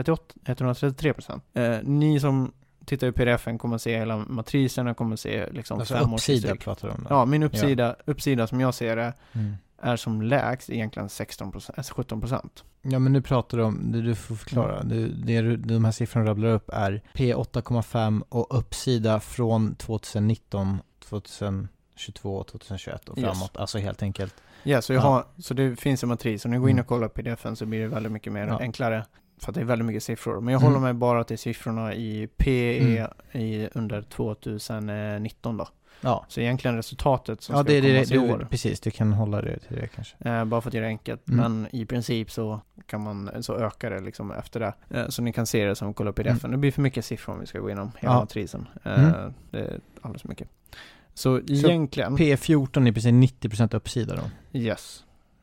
Speaker 3: 133%. Ni som tittar i pdf-en kommer se hela matrisen och kommer se liksom
Speaker 2: alltså
Speaker 3: 5
Speaker 2: uppsida pratar du om.
Speaker 3: Ja, min uppsida som jag ser det är som lägst egentligen 17%.
Speaker 2: Ja, men nu pratar du om, du får förklara. De här siffrorna rabblar upp är P8,5 och uppsida från 2019, 2022, 2021 och framåt. Alltså helt enkelt.
Speaker 3: Ja, så det finns en matris. Om ni går in och kollar på pdf-en så blir det väldigt mycket mer enklare. För att det är väldigt mycket siffror. Men jag håller mig bara till siffrorna i PE under 2019 då. Ja. Så egentligen resultatet som ska komma i år.
Speaker 2: Precis, du kan hålla det till det kanske.
Speaker 3: Bara för att göra det enkelt. Men i princip så ökar det liksom efter det. Så ni kan se det som kolla på pdf-en. Det blir för mycket siffror om vi ska gå igenom hela matrisen. Det är alldeles för mycket. Så egentligen...
Speaker 2: P14 är precis 90% uppsida då?
Speaker 3: Yes.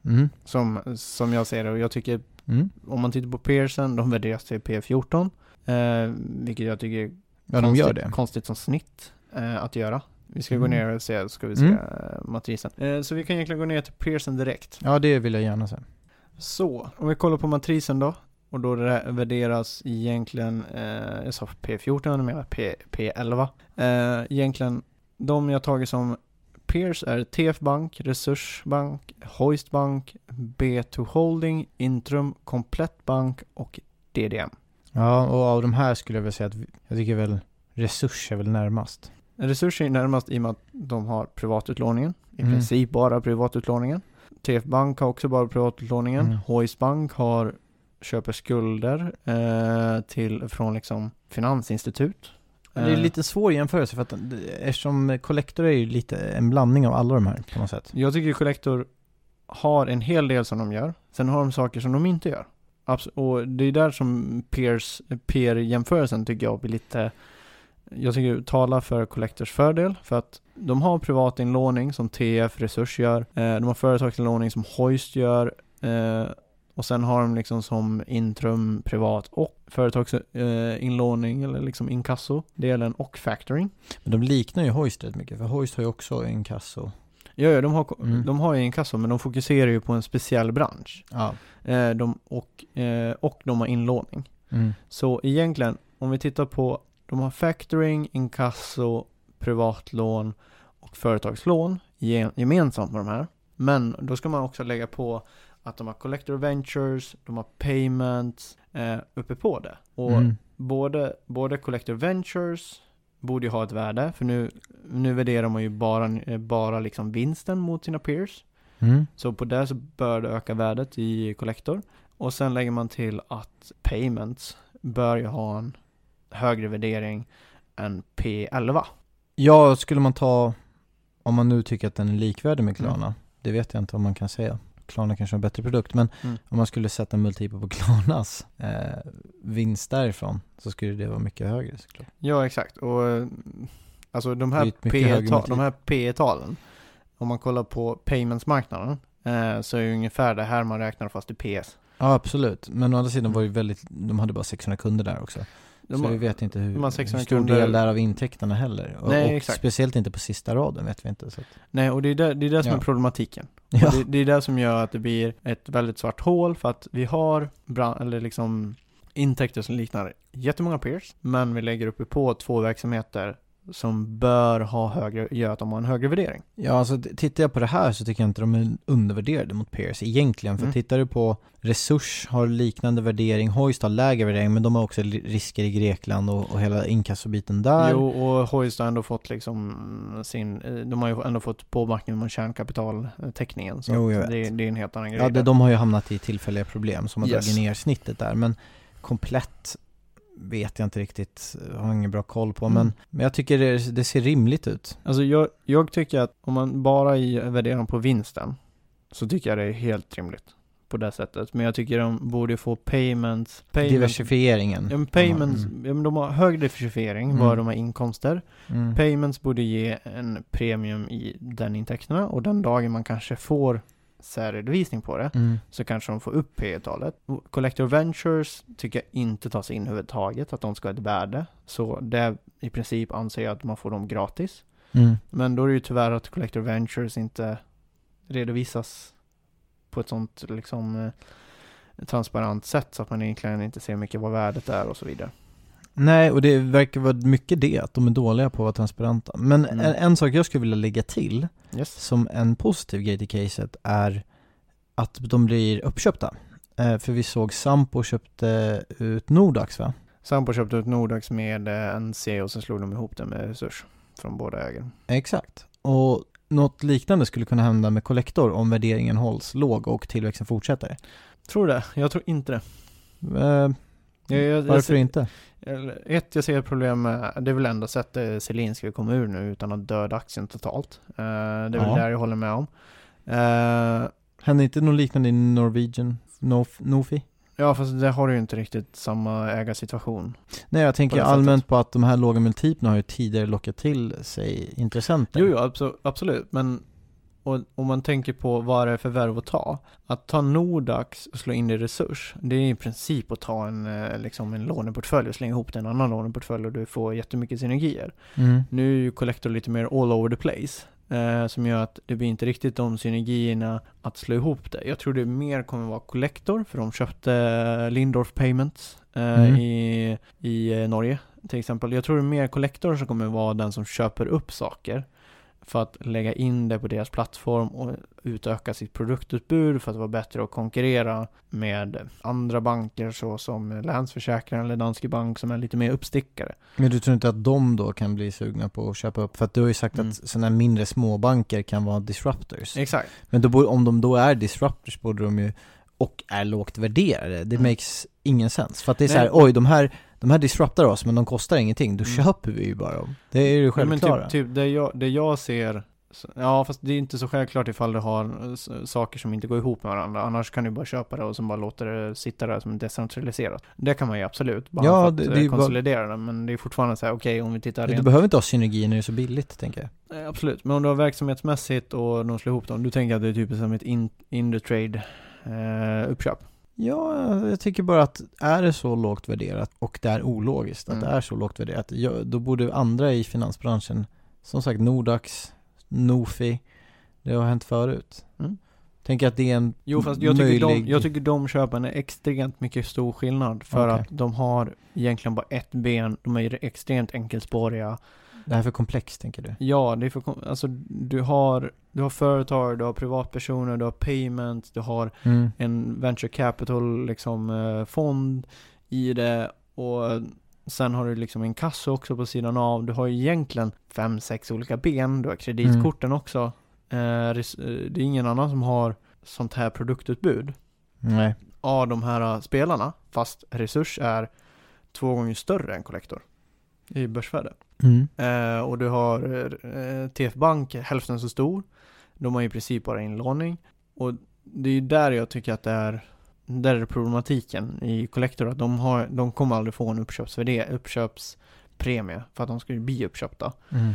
Speaker 3: Som jag ser det. Och jag tycker, om man tittar på Pearson, de värderas till P14. Vilket jag tycker är konstigt som snitt att göra. Vi ska gå ner och se matrisen. Så vi kan egentligen gå ner till Pearson direkt.
Speaker 2: Ja, det vill jag gärna se.
Speaker 3: Så, om vi kollar på matrisen då. Och då det värderas egentligen, jag sa P14, jag menar P11. Egentligen, de jag tagit som peers är TF Bank, Resursbank, Hoist Bank, B2 Holding, Intrum, Komplett Bank och DDM.
Speaker 2: Ja, och av de här skulle jag väl säga att jag tycker väl Resurs är väl närmast.
Speaker 3: Resurs är närmast i och med att de har privatutlåningen. I princip bara privatutlåningen. TF Bank har också bara privatutlåningen. Hoist Bank köper skulder från liksom finansinstitut.
Speaker 2: Det är lite svår jämförelse för att eftersom Collector är ju lite en blandning av alla de här på något sätt.
Speaker 3: Jag tycker Collector har en hel del som de gör. Sen har de saker som de inte gör. Och det är där som peer-jämförelsen tycker jag blir lite... Jag tycker talar för Collectors fördel. För att de har privatinlåning som TF Resurs gör. De har företagsinlåning som Hoist gör. Och sen har de liksom som Intrum privat och företagsinlåning eller liksom inkasso-delen och factoring. Men
Speaker 2: de liknar ju Hoist rätt mycket, för Hoist har ju också inkasso.
Speaker 3: Ja, de har ju inkasso, men de fokuserar ju på en speciell bransch.
Speaker 2: Ja.
Speaker 3: Och de har inlåning. Så egentligen, om vi tittar på, de har factoring, inkasso, privatlån och företagslån gemensamt med de här. Men då ska man också lägga på att de har Collector Ventures, de har Payments uppe på det. Och både Collector Ventures borde ju ha ett värde, för nu värderar man ju bara liksom vinsten mot sina peers. Så på det så bör det öka värdet i Collector. Och sen lägger man till att Payments bör ju ha en högre värdering än P11.
Speaker 2: Ja, skulle man ta, om man nu tycker att den är likvärdig med Klarna, det vet jag inte om man kan säga. Klarna kanske har en bättre produkt, men om man skulle sätta en multipel på Klarnas vinst därifrån, så skulle det vara mycket högre såklart.
Speaker 3: Ja, exakt. Och alltså de här P-talen, om man kollar på Payments-marknaden, så är det ungefär det här man räknar fast i PS.
Speaker 2: Ja, absolut. Men å andra sidan var det de hade bara 600 kunder där också. Så vi vet inte hur stor del där av intäkterna heller. Och speciellt inte på sista raden vet vi inte. Så att.
Speaker 3: Nej, och det är det som är problematiken.
Speaker 2: Ja.
Speaker 3: Det är det som gör att det blir ett väldigt svart hål, för att vi har intäkter som liknar jättemånga peers, men vi lägger uppe på 2 verksamheter som bör gör att de har en högre värdering.
Speaker 2: Ja, alltså tittar jag på det här så tycker jag inte de är undervärderade mot peers egentligen. För tittar du på Resurs har liknande värdering, Hoist har lägre värdering, men de har också risker i Grekland och hela inkassobiten där.
Speaker 3: Jo, och Hoist har ändå fått de har ju ändå fått påbackning med kärnkapitaltäckningen, så det är en helt annan grej.
Speaker 2: Ja, de har ju hamnat i tillfälliga problem som har dragit ner snittet där, men komplett vet jag inte riktigt, har ingen bra koll på, men jag tycker det ser rimligt ut.
Speaker 3: Alltså jag tycker att om man bara värderar på vinsten, så tycker jag det är helt rimligt på det sättet. Men jag tycker de borde få payments
Speaker 2: diversifieringen.
Speaker 3: De har hög diversifiering vad de har inkomster. Payments borde ge en premium i den intäkterna, och den dagen man kanske får särredovisning på det, så kanske de får upp P-talet. Collector Ventures tycker jag inte tas in överhuvudtaget, att de ska ha ett värde. Så det i princip anser jag att man får dem gratis. Men då är det ju tyvärr att Collector Ventures inte redovisas på ett sånt transparent sätt, så att man egentligen inte ser mycket vad värdet är och så vidare.
Speaker 2: Nej, och det verkar vara mycket det, att de är dåliga på att vara transparenta. Men en sak jag skulle vilja lägga till som en positiv grej till caset är att de blir uppköpta. För vi såg Sampo köpte ut Nordax, va?
Speaker 3: Sampo köpte ut Nordax med NC, och sen slog de ihop det med Resurs från båda ägare.
Speaker 2: Exakt. Och något liknande skulle kunna hända med Collector om värderingen hålls låg och tillväxten fortsätter.
Speaker 3: Tror det? Jag tror inte det.
Speaker 2: Varför inte?
Speaker 3: Jag ser ett problem med, det är väl ändå sett att Selin ska komma ur nu utan att döda aktien totalt. Det är väl där jag håller med om.
Speaker 2: Händer inte något liknande i Norwegian Nofi?
Speaker 3: Ja, fast det har ju inte riktigt samma ägarsituation.
Speaker 2: Nej, jag tänker allmänt på att de här låga multiplarna har ju tidigare lockat till sig intressenter.
Speaker 3: Jo, absolut. Men om man tänker på vad det är för värv att ta. Att ta Nordax och slå in i Resurs, det är i princip att ta en låneportfölj och slänga ihop till en annan låneportfölj, och du får jättemycket synergier. Nu är ju Collector lite mer all over the place. Som gör att det blir inte riktigt de synergierna att slå ihop det. Jag tror det mer kommer vara Collector, för de köpte Lindorf Payments i Norge till exempel. Jag tror det är mer Collector som kommer vara den som köper upp saker för att lägga in det på deras plattform och utöka sitt produktutbud för att vara bättre att konkurrera med andra banker, så som Länsförsäkringen eller Danske Bank, som är lite mer uppstickare.
Speaker 2: Men du tror inte att de då kan bli sugna på att köpa upp? För att du har ju sagt att sådana här mindre småbanker kan vara disruptors.
Speaker 3: Exakt.
Speaker 2: Men då, om de då är disruptors, borde de ju, och är lågt värderade, det makes ingen sens. För att det är så här, oj, de här disruptar oss, men de kostar ingenting. Då köper vi ju bara dem. Det är ju självklart.
Speaker 3: Men typ det jag ser, ja, fast det är inte så självklart ifall du har saker som inte går ihop med varandra. Annars kan du bara köpa det och sen bara låta det sitta där som decentraliserat. Det kan man ju absolut, bara för att konsolidera det. Men det är fortfarande så här, okej, om vi tittar rent...
Speaker 2: Du behöver inte ha synergi när det är så billigt, tänker jag.
Speaker 3: Absolut, men om du har verksamhetsmässigt och de slår ihop dem, du tänker att det är typ som ett Indutrade uppköp.
Speaker 2: Ja, jag tycker bara att är det så lågt värderat och det är ologiskt att det är så lågt värderat, då borde andra i finansbranschen, som sagt Nordax, Nofi, det har hänt förut. Tänker att det är en
Speaker 3: fast jag tycker de köpen är extremt mycket stor skillnad, för att de har egentligen bara ett ben, de är extremt enkelspåriga.
Speaker 2: Det här är för komplext, tänker du?
Speaker 3: Ja, det är alltså du har företag, du har privatpersoner, du har payment, du har en venture capital liksom fond i det, och sen har du liksom en kassa också på sidan av. Du har egentligen 5-6 olika ben. Du har kreditkorten också. Det är ingen annan som har sånt här produktutbud.
Speaker 2: Nej.
Speaker 3: Av de här spelarna, fast Resurs är 2 gånger större än Collector i börsvärde. Och du har TF Bank hälften så stor. De har i princip bara inlåning. Och det är ju där jag tycker att där är problematiken i Collector, att de kommer aldrig få en uppköpspremie för att de ska bli uppköpta.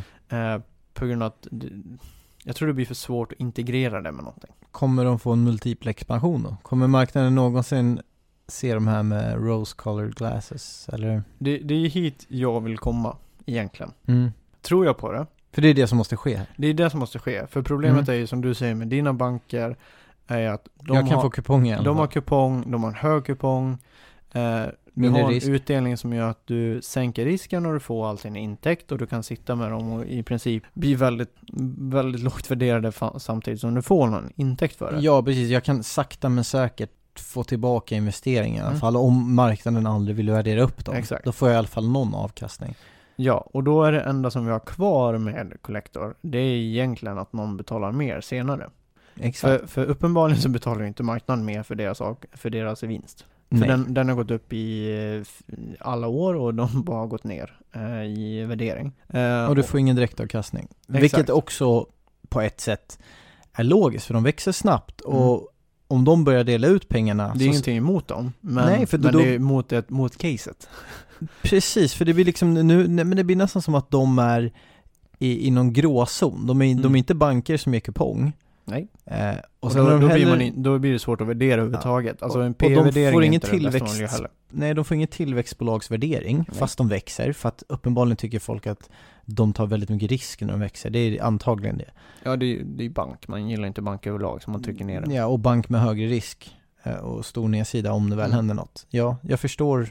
Speaker 3: På grund av att jag tror det blir för svårt att integrera det med någonting.
Speaker 2: Kommer de få en multipel expansion då? Kommer marknaden någonsin se de här med rose-colored glasses? Eller?
Speaker 3: Det är hit jag vill komma egentligen. Tror jag på det?
Speaker 2: För det är det som måste ske.
Speaker 3: Det är det som måste ske. För problemet är ju, som du säger med dina banker, är att
Speaker 2: jag kan få kupong igen.
Speaker 3: De har kupong, de har en hög kupong. Du har en utdelning som gör att du sänker risken och du får all sin intäkt, och du kan sitta med dem och i princip bli väldigt, väldigt lågt värderade samtidigt som du får någon intäkt för det.
Speaker 2: Ja, precis. Jag kan sakta men säkert få tillbaka investeringar i alla fall, om marknaden aldrig vill värdera upp dem.
Speaker 3: Exakt.
Speaker 2: Då får jag i alla fall någon avkastning.
Speaker 3: Ja, och då är det enda som vi har kvar med Collector, det är egentligen att någon betalar mer senare.
Speaker 2: Exakt.
Speaker 3: För uppenbarligen så betalar ju inte marknaden mer för deras vinst. För den har gått upp i alla år, och de bara har gått ner i värdering.
Speaker 2: Och du får ingen direktavkastning. Vilket också på ett sätt är logiskt, för de växer snabbt. Och om de börjar dela ut pengarna...
Speaker 3: Det är ingenting emot dem, men det är mot caset.
Speaker 2: Precis, för det blir liksom men det blir nästan som att de är i någon gråzon. De är inte banker som ger kupong.
Speaker 3: Nej.
Speaker 2: Och
Speaker 3: då blir det svårt att värdera överhuvudtaget.
Speaker 2: Ja.
Speaker 3: Alltså en P-värdering
Speaker 2: de får ingen
Speaker 3: inte
Speaker 2: tillväxt. Nej, de får ingen tillväxtbolagsvärdering fast de växer, för att uppenbarligen tycker folk att de tar väldigt mycket risk när de växer. Det är antagligen det.
Speaker 3: Ja, det är bank. Man gillar inte bank överlag, så man trycker ner det.
Speaker 2: Ja, och bank med högre risk och stor nedsida om det väl händer något. Ja, jag förstår.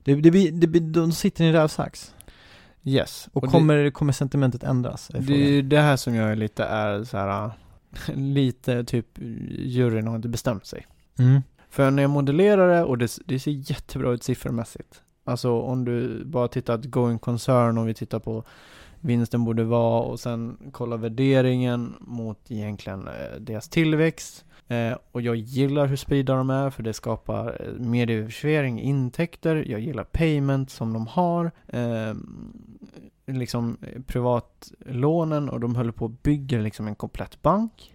Speaker 2: De sitter i en rävsax.
Speaker 3: Yes.
Speaker 2: Och kommer sentimentet ändras?
Speaker 3: Det är det här som jag är så här lite typ juryn har inte bestämt sig. För när jag modellerar det, och det ser jättebra ut siffermässigt. Alltså om du bara tittar att going concern, och vi tittar på vinsten borde vara, och sen kolla värderingen mot egentligen deras tillväxt. Och jag gillar hur spridda de är, för det skapar mediediversifiering, intäkter. Jag gillar payment som de har. Liksom privatlånen, och de håller på att bygga liksom en komplett bank.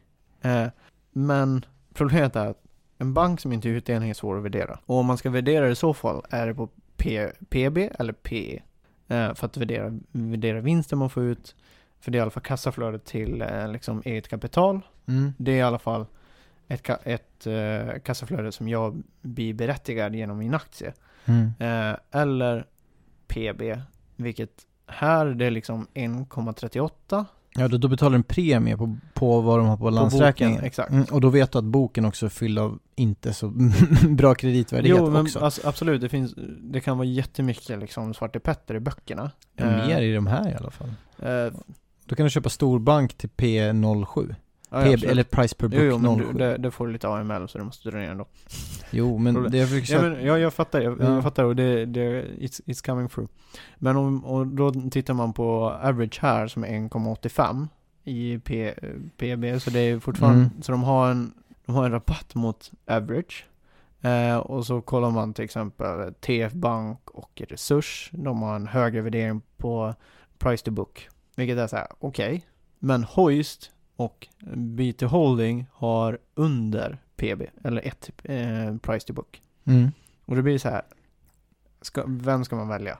Speaker 3: Men problemet är att en bank som inte är utdelning är svår att värdera. Och om man ska värdera det i så fall är det på PB eller PE. För att värdera vinsten man får ut. För det är i alla fall kassaflödet till liksom eget kapital. Det är i alla fall ett kassaflöde som jag blir berättigad genom min aktie. Eller PB, vilket här det är liksom 1,38. Ja,
Speaker 2: då betalar en premie på vad de har på balansräkningen.
Speaker 3: Exakt.
Speaker 2: Och då vet du att boken också är fylld av inte så bra kreditvärdighet också.
Speaker 3: Jo, men absolut, det kan vara jättemycket liksom Svarte Petter i böckerna.
Speaker 2: Mer i de här i alla fall. Då kan du köpa storbank till P07. Eller price per book 07.
Speaker 3: Det får lite AML, så det måste dra ner ändå.
Speaker 2: Jo, men det
Speaker 3: jag fattar. Jag fattar, och it's coming through. Men och då tittar man på average här som är 1,85 i PB, så det är fortfarande så de har en rabatt mot average. Och så kollar man till exempel TF Bank och Resurs. De har en högre värdering på price to book, vilket är så här okej. Men Hoist och BT Holding har under PB, eller ett price to book. Och det blir så här, vem ska man välja?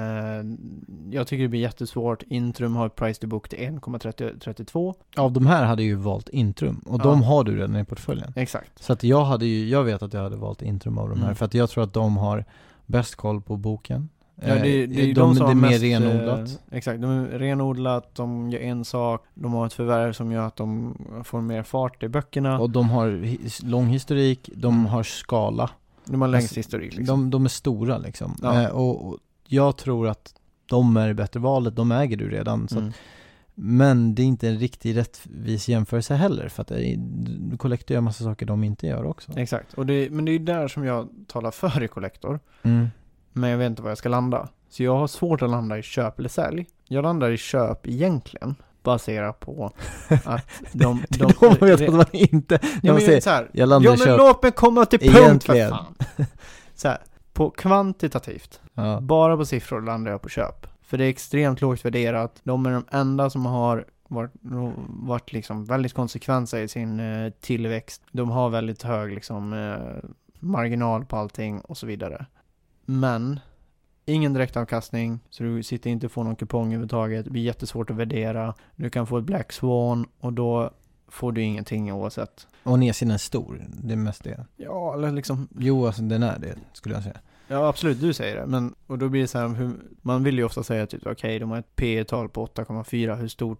Speaker 3: Jag tycker det blir jättesvårt. Intrum har ett price to book till 1,32.
Speaker 2: Av de här hade ju valt Intrum, och de har du redan i portföljen.
Speaker 3: Exakt.
Speaker 2: Så att jag vet att jag hade valt Intrum av de här, för att jag tror att de har bäst koll på boken.
Speaker 3: Ja, det är mer
Speaker 2: mest, renodlat.
Speaker 3: Exakt, de är renodlat, de gör en sak, de har ett förvärv som gör att de får mer fart i böckerna.
Speaker 2: Och de har lång historik, de har skala.
Speaker 3: De har längst historik liksom.
Speaker 2: De är stora liksom.
Speaker 3: Ja.
Speaker 2: Och jag tror att de är det bättre valet, de äger du redan. Så att, men det är inte en riktigt rättvis jämförelse heller, för att Collector gör massa saker de inte gör också.
Speaker 3: Exakt, men det är där som jag talar för i Collector. Men jag vet inte var jag ska landa. Så jag har svårt att landa i köp eller sälj. Jag landar i köp egentligen, baserat på att de
Speaker 2: vet att man inte...
Speaker 3: låt mig komma till punkt för fan. Så här, på kvantitativt, bara på siffror landar jag på köp. För det är extremt lågt värderat. De är de enda som har varit liksom väldigt konsekventa i sin tillväxt. De har väldigt hög liksom, marginal på allting och så vidare. Men ingen direktavkastning, så du sitter inte och får någon kupong överhuvudtaget. Det blir jättesvårt att värdera. Du kan få ett Black Swan och då får du ingenting oavsett.
Speaker 2: Och nedsidan är stor, det är mest det.
Speaker 3: Ja, eller liksom...
Speaker 2: Jo, alltså den är det, skulle jag säga.
Speaker 3: Ja, absolut, du säger det. Men, och då blir det så här, man vill ju ofta säga typ, okej, de har ett P-tal på 8,4.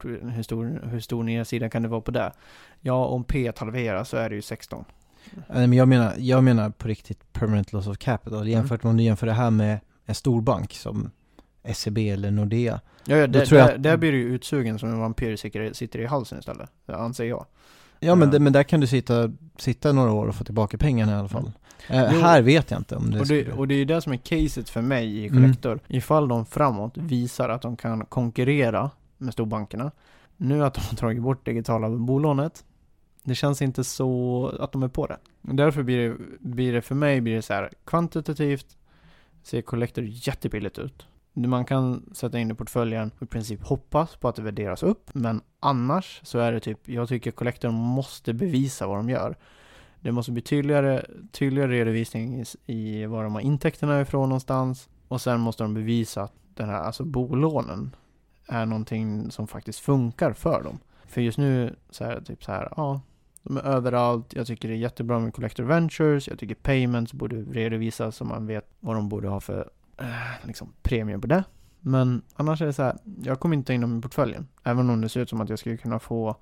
Speaker 3: Hur stor nedsida kan det vara på det? Ja, om P halveras så är det ju 16.
Speaker 2: Men jag menar på riktigt permanent loss of capital. Jämfört med om du jämför det här med en stor bank som SEB eller Nordea.
Speaker 3: Ja, där blir det ju utsugen som en vampyr sitter i halsen istället, anser jag.
Speaker 2: Ja, men där kan du sitta några år och få tillbaka pengarna i alla fall. Här vet jag inte om det
Speaker 3: och det är ju det som är caset för mig i Collector. Ifall de framåt visar att de kan konkurrera med storbankerna. Nu att de har tagit bort digitala bolånet, det känns inte så att de är på det. Därför blir det för mig så här, kvantitativt ser Collector jättebilligt ut. Man kan sätta in i portföljen och i princip hoppas på att det värderas upp, men annars så är det typ, jag tycker Collector måste bevisa vad de gör. Det måste bli tydligare redovisning i var de har intäkterna ifrån någonstans, och sen måste de bevisa att den här, alltså bolånen är någonting som faktiskt funkar för dem. För just nu så är det typ så här, ja, de är överallt. Jag tycker det är jättebra med Collector Ventures. Jag tycker Payments borde redovisas så man vet vad de borde ha för liksom premium på det. Men annars är det så här, jag kommer inte in i portföljen. Även om det ser ut som att jag skulle kunna få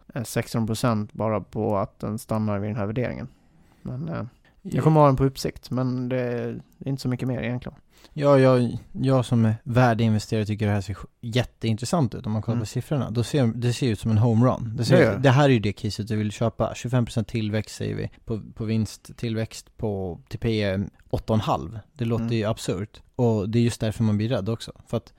Speaker 3: 16% bara på att den stannar vid den här värderingen. Men jag kommer ha den på uppsikt, men det är inte så mycket mer egentligen.
Speaker 2: Ja, jag som är värdeinvesterare tycker det här ser jätteintressant ut om man kollar på siffrorna. Det ser ut som en homerun. Det här är ju det caset du vill köpa. 25% tillväxt säger vi. På vinsttillväxt till P 8,5. Det låter ju absurt. Och det är just därför man blir rädd också. För att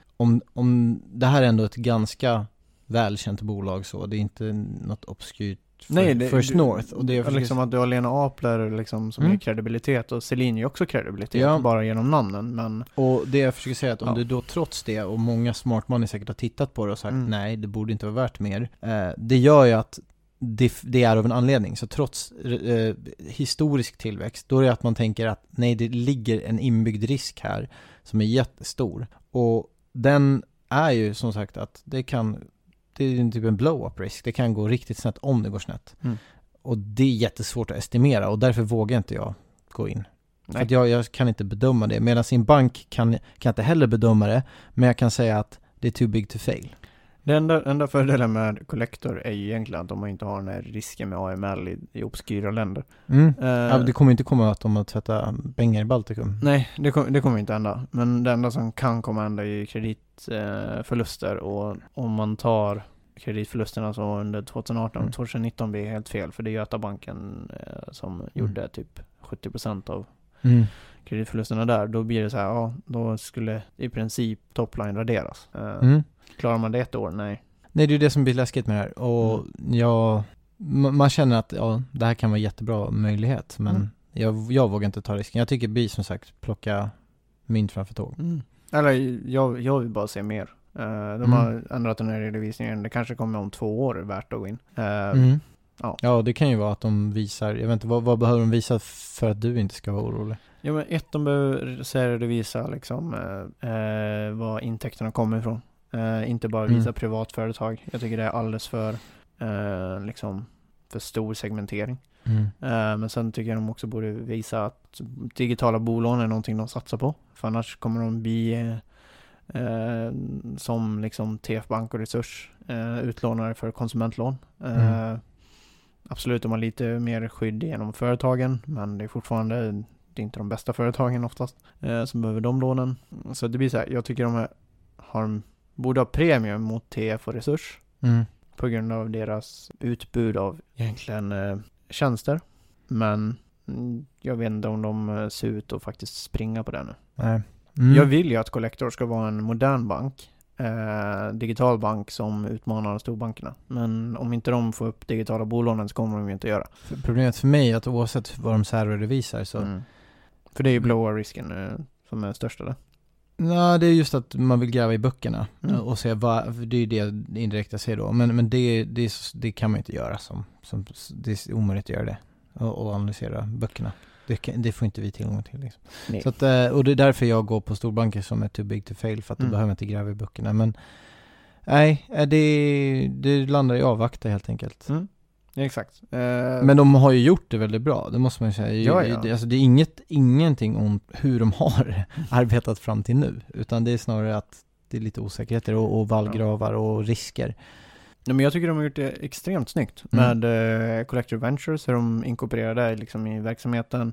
Speaker 2: om det här är ändå ett ganska välkänt bolag, så det är inte något obskyrt First North. Och det är
Speaker 3: liksom att du har Lena Apler liksom, som är kredibilitet, och Celine är också kredibilitet, bara genom namnen. Men... Och
Speaker 2: det jag försöker säga att om du då trots det, och många smart money säkert har tittat på det och sagt nej, det borde inte vara värt mer. Det gör ju att det är av en anledning. Så trots historisk tillväxt, då är det att man tänker att nej, det ligger en inbyggd risk här som är jättestor. Och den är ju som sagt att det är typ en blow-up risk. Det kan gå riktigt snett om det går snett. Och det är jättesvårt att estimera, och därför vågar inte jag gå in. För att jag kan inte bedöma det. Medan sin bank kan inte heller bedöma det, men jag kan säga att det är too big to fail.
Speaker 3: Det enda fördelen med Collector är ju egentligen att de inte har den här risken med AML i obskyra länder.
Speaker 2: Det kommer inte komma att de har tvättat pengar i Baltikum.
Speaker 3: Nej, det kommer inte hända. Men det enda som kan komma hända är kreditförluster, och om man tar kreditförlusterna så under 2018 och 2019 blir helt fel, för det är Götabanken som gjorde typ 70% av kreditförlusterna där. Då blir det så här, då skulle i princip topline raderas. Klarar man det ett år? Nej,
Speaker 2: det är ju det som blir läskigt med det här. Och man känner att det här kan vara jättebra möjlighet, men jag vågar inte ta risken. Jag tycker vi som sagt plocka mynt framför tåg.
Speaker 3: Eller jag vill bara se mer. De har ändrat den här redovisningen. Det kanske kommer om 2 år värt att gå in.
Speaker 2: Ja, det kan ju vara att de visar, jag vet inte, vad behöver de visa för att du inte ska vara orolig?
Speaker 3: Ja, men de behöver redovisa liksom, vad intäkterna kommer ifrån. Inte bara visa privatföretag. Jag tycker det är alldeles för liksom, för stor segmentering. Men sen tycker jag de också borde visa att digitala bolån är någonting de satsar på. För annars kommer de bli som liksom TF Bank och Resurs utlånare för konsumentlån. Absolut, de har lite mer skydd genom företagen, men det är fortfarande inte de bästa företagen oftast som behöver de lånen. Så det blir så här, jag tycker de är borde ha premium mot TF och Resurs på grund av deras utbud av egentligen tjänster. Men jag vet inte om de ser ut att faktiskt springa på det nu.
Speaker 2: Nej.
Speaker 3: Jag vill ju att Collector ska vara en modern bank, digital bank som utmanar storbankerna. Men om inte de får upp digitala bolånen så kommer de ju inte göra.
Speaker 2: Problemet för mig är att oavsett vad de särredovisar så...
Speaker 3: För det är ju blåa risken som är största där.
Speaker 2: Nej, det är just att man vill gräva i böckerna och se det är det indirekt jag ser då. Men det kan man inte göra det är omöjligt att göra det och analysera böckerna. Det får inte vi tillgång till liksom. Så att, och det är därför jag går på storbanker som är too big to fail, för att du behöver inte gräva i böckerna. Men nej, det landar i avvakta helt enkelt.
Speaker 3: Exakt.
Speaker 2: Men de har ju gjort det väldigt bra, det måste man säga.
Speaker 3: Ja.
Speaker 2: Alltså, det är ingenting om hur de har arbetat fram till nu, utan det är snarare att det är lite osäkerheter och vallgravar och risker.
Speaker 3: Ja, men jag tycker de har gjort det extremt snyggt med Collector Ventures, hur de inkorporerade liksom i verksamheten,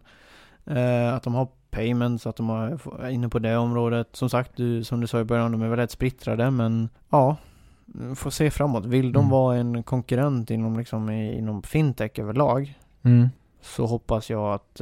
Speaker 3: att de har payments, att de är inne på det området. Som sagt, som du sa i början, de är väldigt splittrade, men ja, får se framåt. Vill de vara en konkurrent inom fintech överlag, så hoppas jag att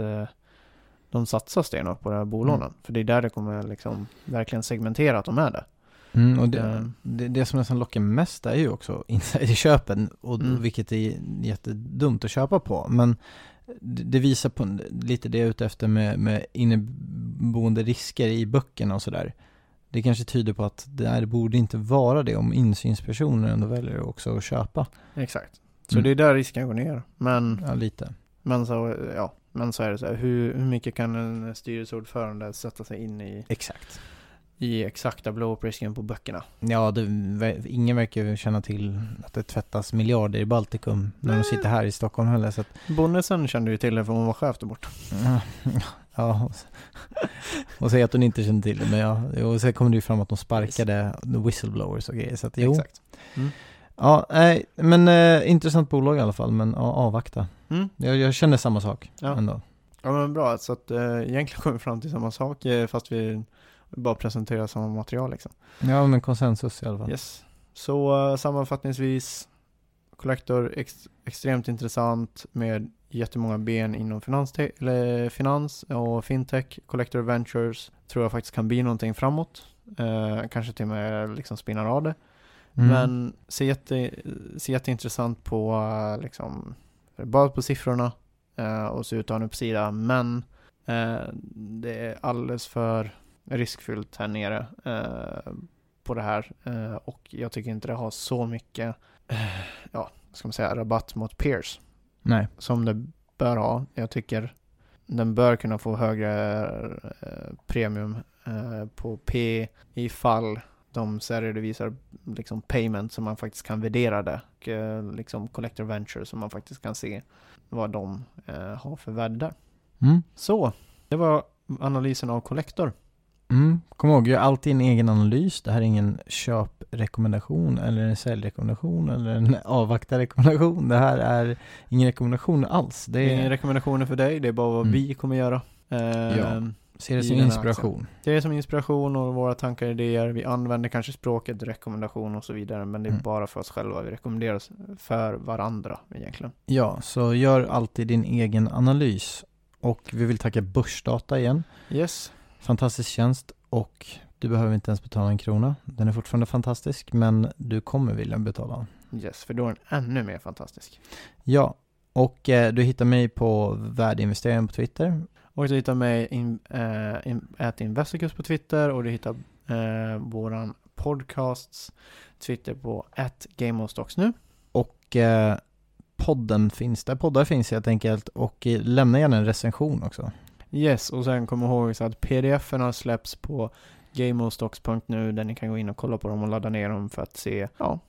Speaker 3: de satsar stenhårt på det här bolånen. För det är där det kommer liksom verkligen segmentera att de är det.
Speaker 2: Och det som nästan lockar mest är ju också insiderköpen, och vilket är jättedumt att köpa på, men det visar på lite det ute efter med inneboende risker i böckerna och sådär. Det kanske tyder på att det borde inte vara det om insynspersoner ändå väljer också att köpa.
Speaker 3: Exakt. Så det är där risken går ner. Men,
Speaker 2: ja, lite.
Speaker 3: Men så är det så här, hur mycket kan en styrelseordförande sätta sig in i?
Speaker 2: Exakt.
Speaker 3: I exakta blow-up-risken på böckerna.
Speaker 2: Ja, ingen verkar känna till att det tvättas miljarder i Baltikum när de sitter här i Stockholm heller. Så att...
Speaker 3: Bonnesen kände ju till det för hon var chef där borta.
Speaker 2: Ja, och säger att hon inte känner till det. Men och sen kommer det ju fram att de sparkade whistleblowers och grejer. Så att, jo.
Speaker 3: Exakt.
Speaker 2: Ja, men intressant bolag i alla fall. Men avvakta. Jag känner samma sak ändå.
Speaker 3: Ja, men bra. Så att egentligen kommer vi fram till samma sak, fast vi bara presenterar samma material liksom. Ja,
Speaker 2: men konsensus i alla fall.
Speaker 3: Yes. Så sammanfattningsvis, Collector extremt intressant med jättemånga ben inom finans och fintech. Collector Ventures tror jag faktiskt kan bli någonting framåt. Kanske till och med liksom spinnar av det. Men ser jätteintressant på liksom, bara på siffrorna och ser ut att ha en uppsida, men det är alldeles för riskfyllt här nere på det här, och jag tycker inte det har så mycket ska man säga, rabatt mot peers.
Speaker 2: Nej.
Speaker 3: Som det bör ha. Jag tycker den bör kunna få högre premium på P ifall de redovisar liksom payment som man faktiskt kan värdera det, och liksom Collector Ventures som man faktiskt kan se vad de har för värde där. Så, det var analysen av Collector.
Speaker 2: Kom ihåg, jag har alltid en egen analys. Det här är ingen köprekommendation eller en säljrekommendation eller en avvaktarrekommendation. Det här är ingen rekommendation alls. Det är
Speaker 3: ingen rekommendationer för dig, det är bara vad vi kommer göra.
Speaker 2: Ser det som inspiration.
Speaker 3: Det är som inspiration och våra tankar och idéer. Vi använder kanske språket, rekommendation och så vidare, men det är bara för oss själva. Vi rekommenderar för varandra egentligen.
Speaker 2: Ja, så gör alltid din egen analys. Och vi vill tacka Börsdata igen.
Speaker 3: Yes.
Speaker 2: Fantastisk tjänst, och du behöver inte ens betala en krona. Den är fortfarande fantastisk, men du kommer vilja betala.
Speaker 3: Yes, för då är den ännu mer fantastisk.
Speaker 2: Ja, och du hittar mig på värdeinvesteringen på Twitter.
Speaker 3: Och du hittar mig @investorkus på Twitter, och du hittar våran podcasts Twitter på @GameOfStocks nu.
Speaker 2: Och podden finns där. Poddar finns helt enkelt, och lämna gärna en recension också.
Speaker 3: Yes, och sen kom ihåg så att pdf-erna släpps på gameofstocks.nu, där ni kan gå in och kolla på dem och ladda ner dem för att se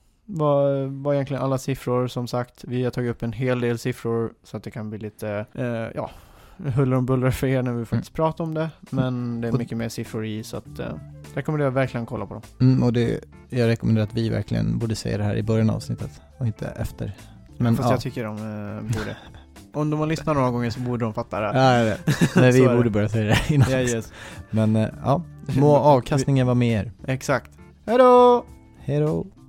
Speaker 3: vad egentligen alla siffror. Som sagt, vi har tagit upp en hel del siffror så att det kan bli lite huller och buller för er när vi faktiskt pratar om det, men det är mycket mer siffror i, så att där kommer jag verkligen kolla på dem.
Speaker 2: Och jag rekommenderar att vi verkligen borde säga det här i början av avsnittet och inte efter. Men
Speaker 3: fast jag tycker de borde. Om de har lyssnat några gånger så borde de fatta det.
Speaker 2: Ja, nej, vi borde börja säga det innan.
Speaker 3: Yes.
Speaker 2: Men må avkastningen vara med er.
Speaker 3: Exakt. Hej då!
Speaker 2: Hej då!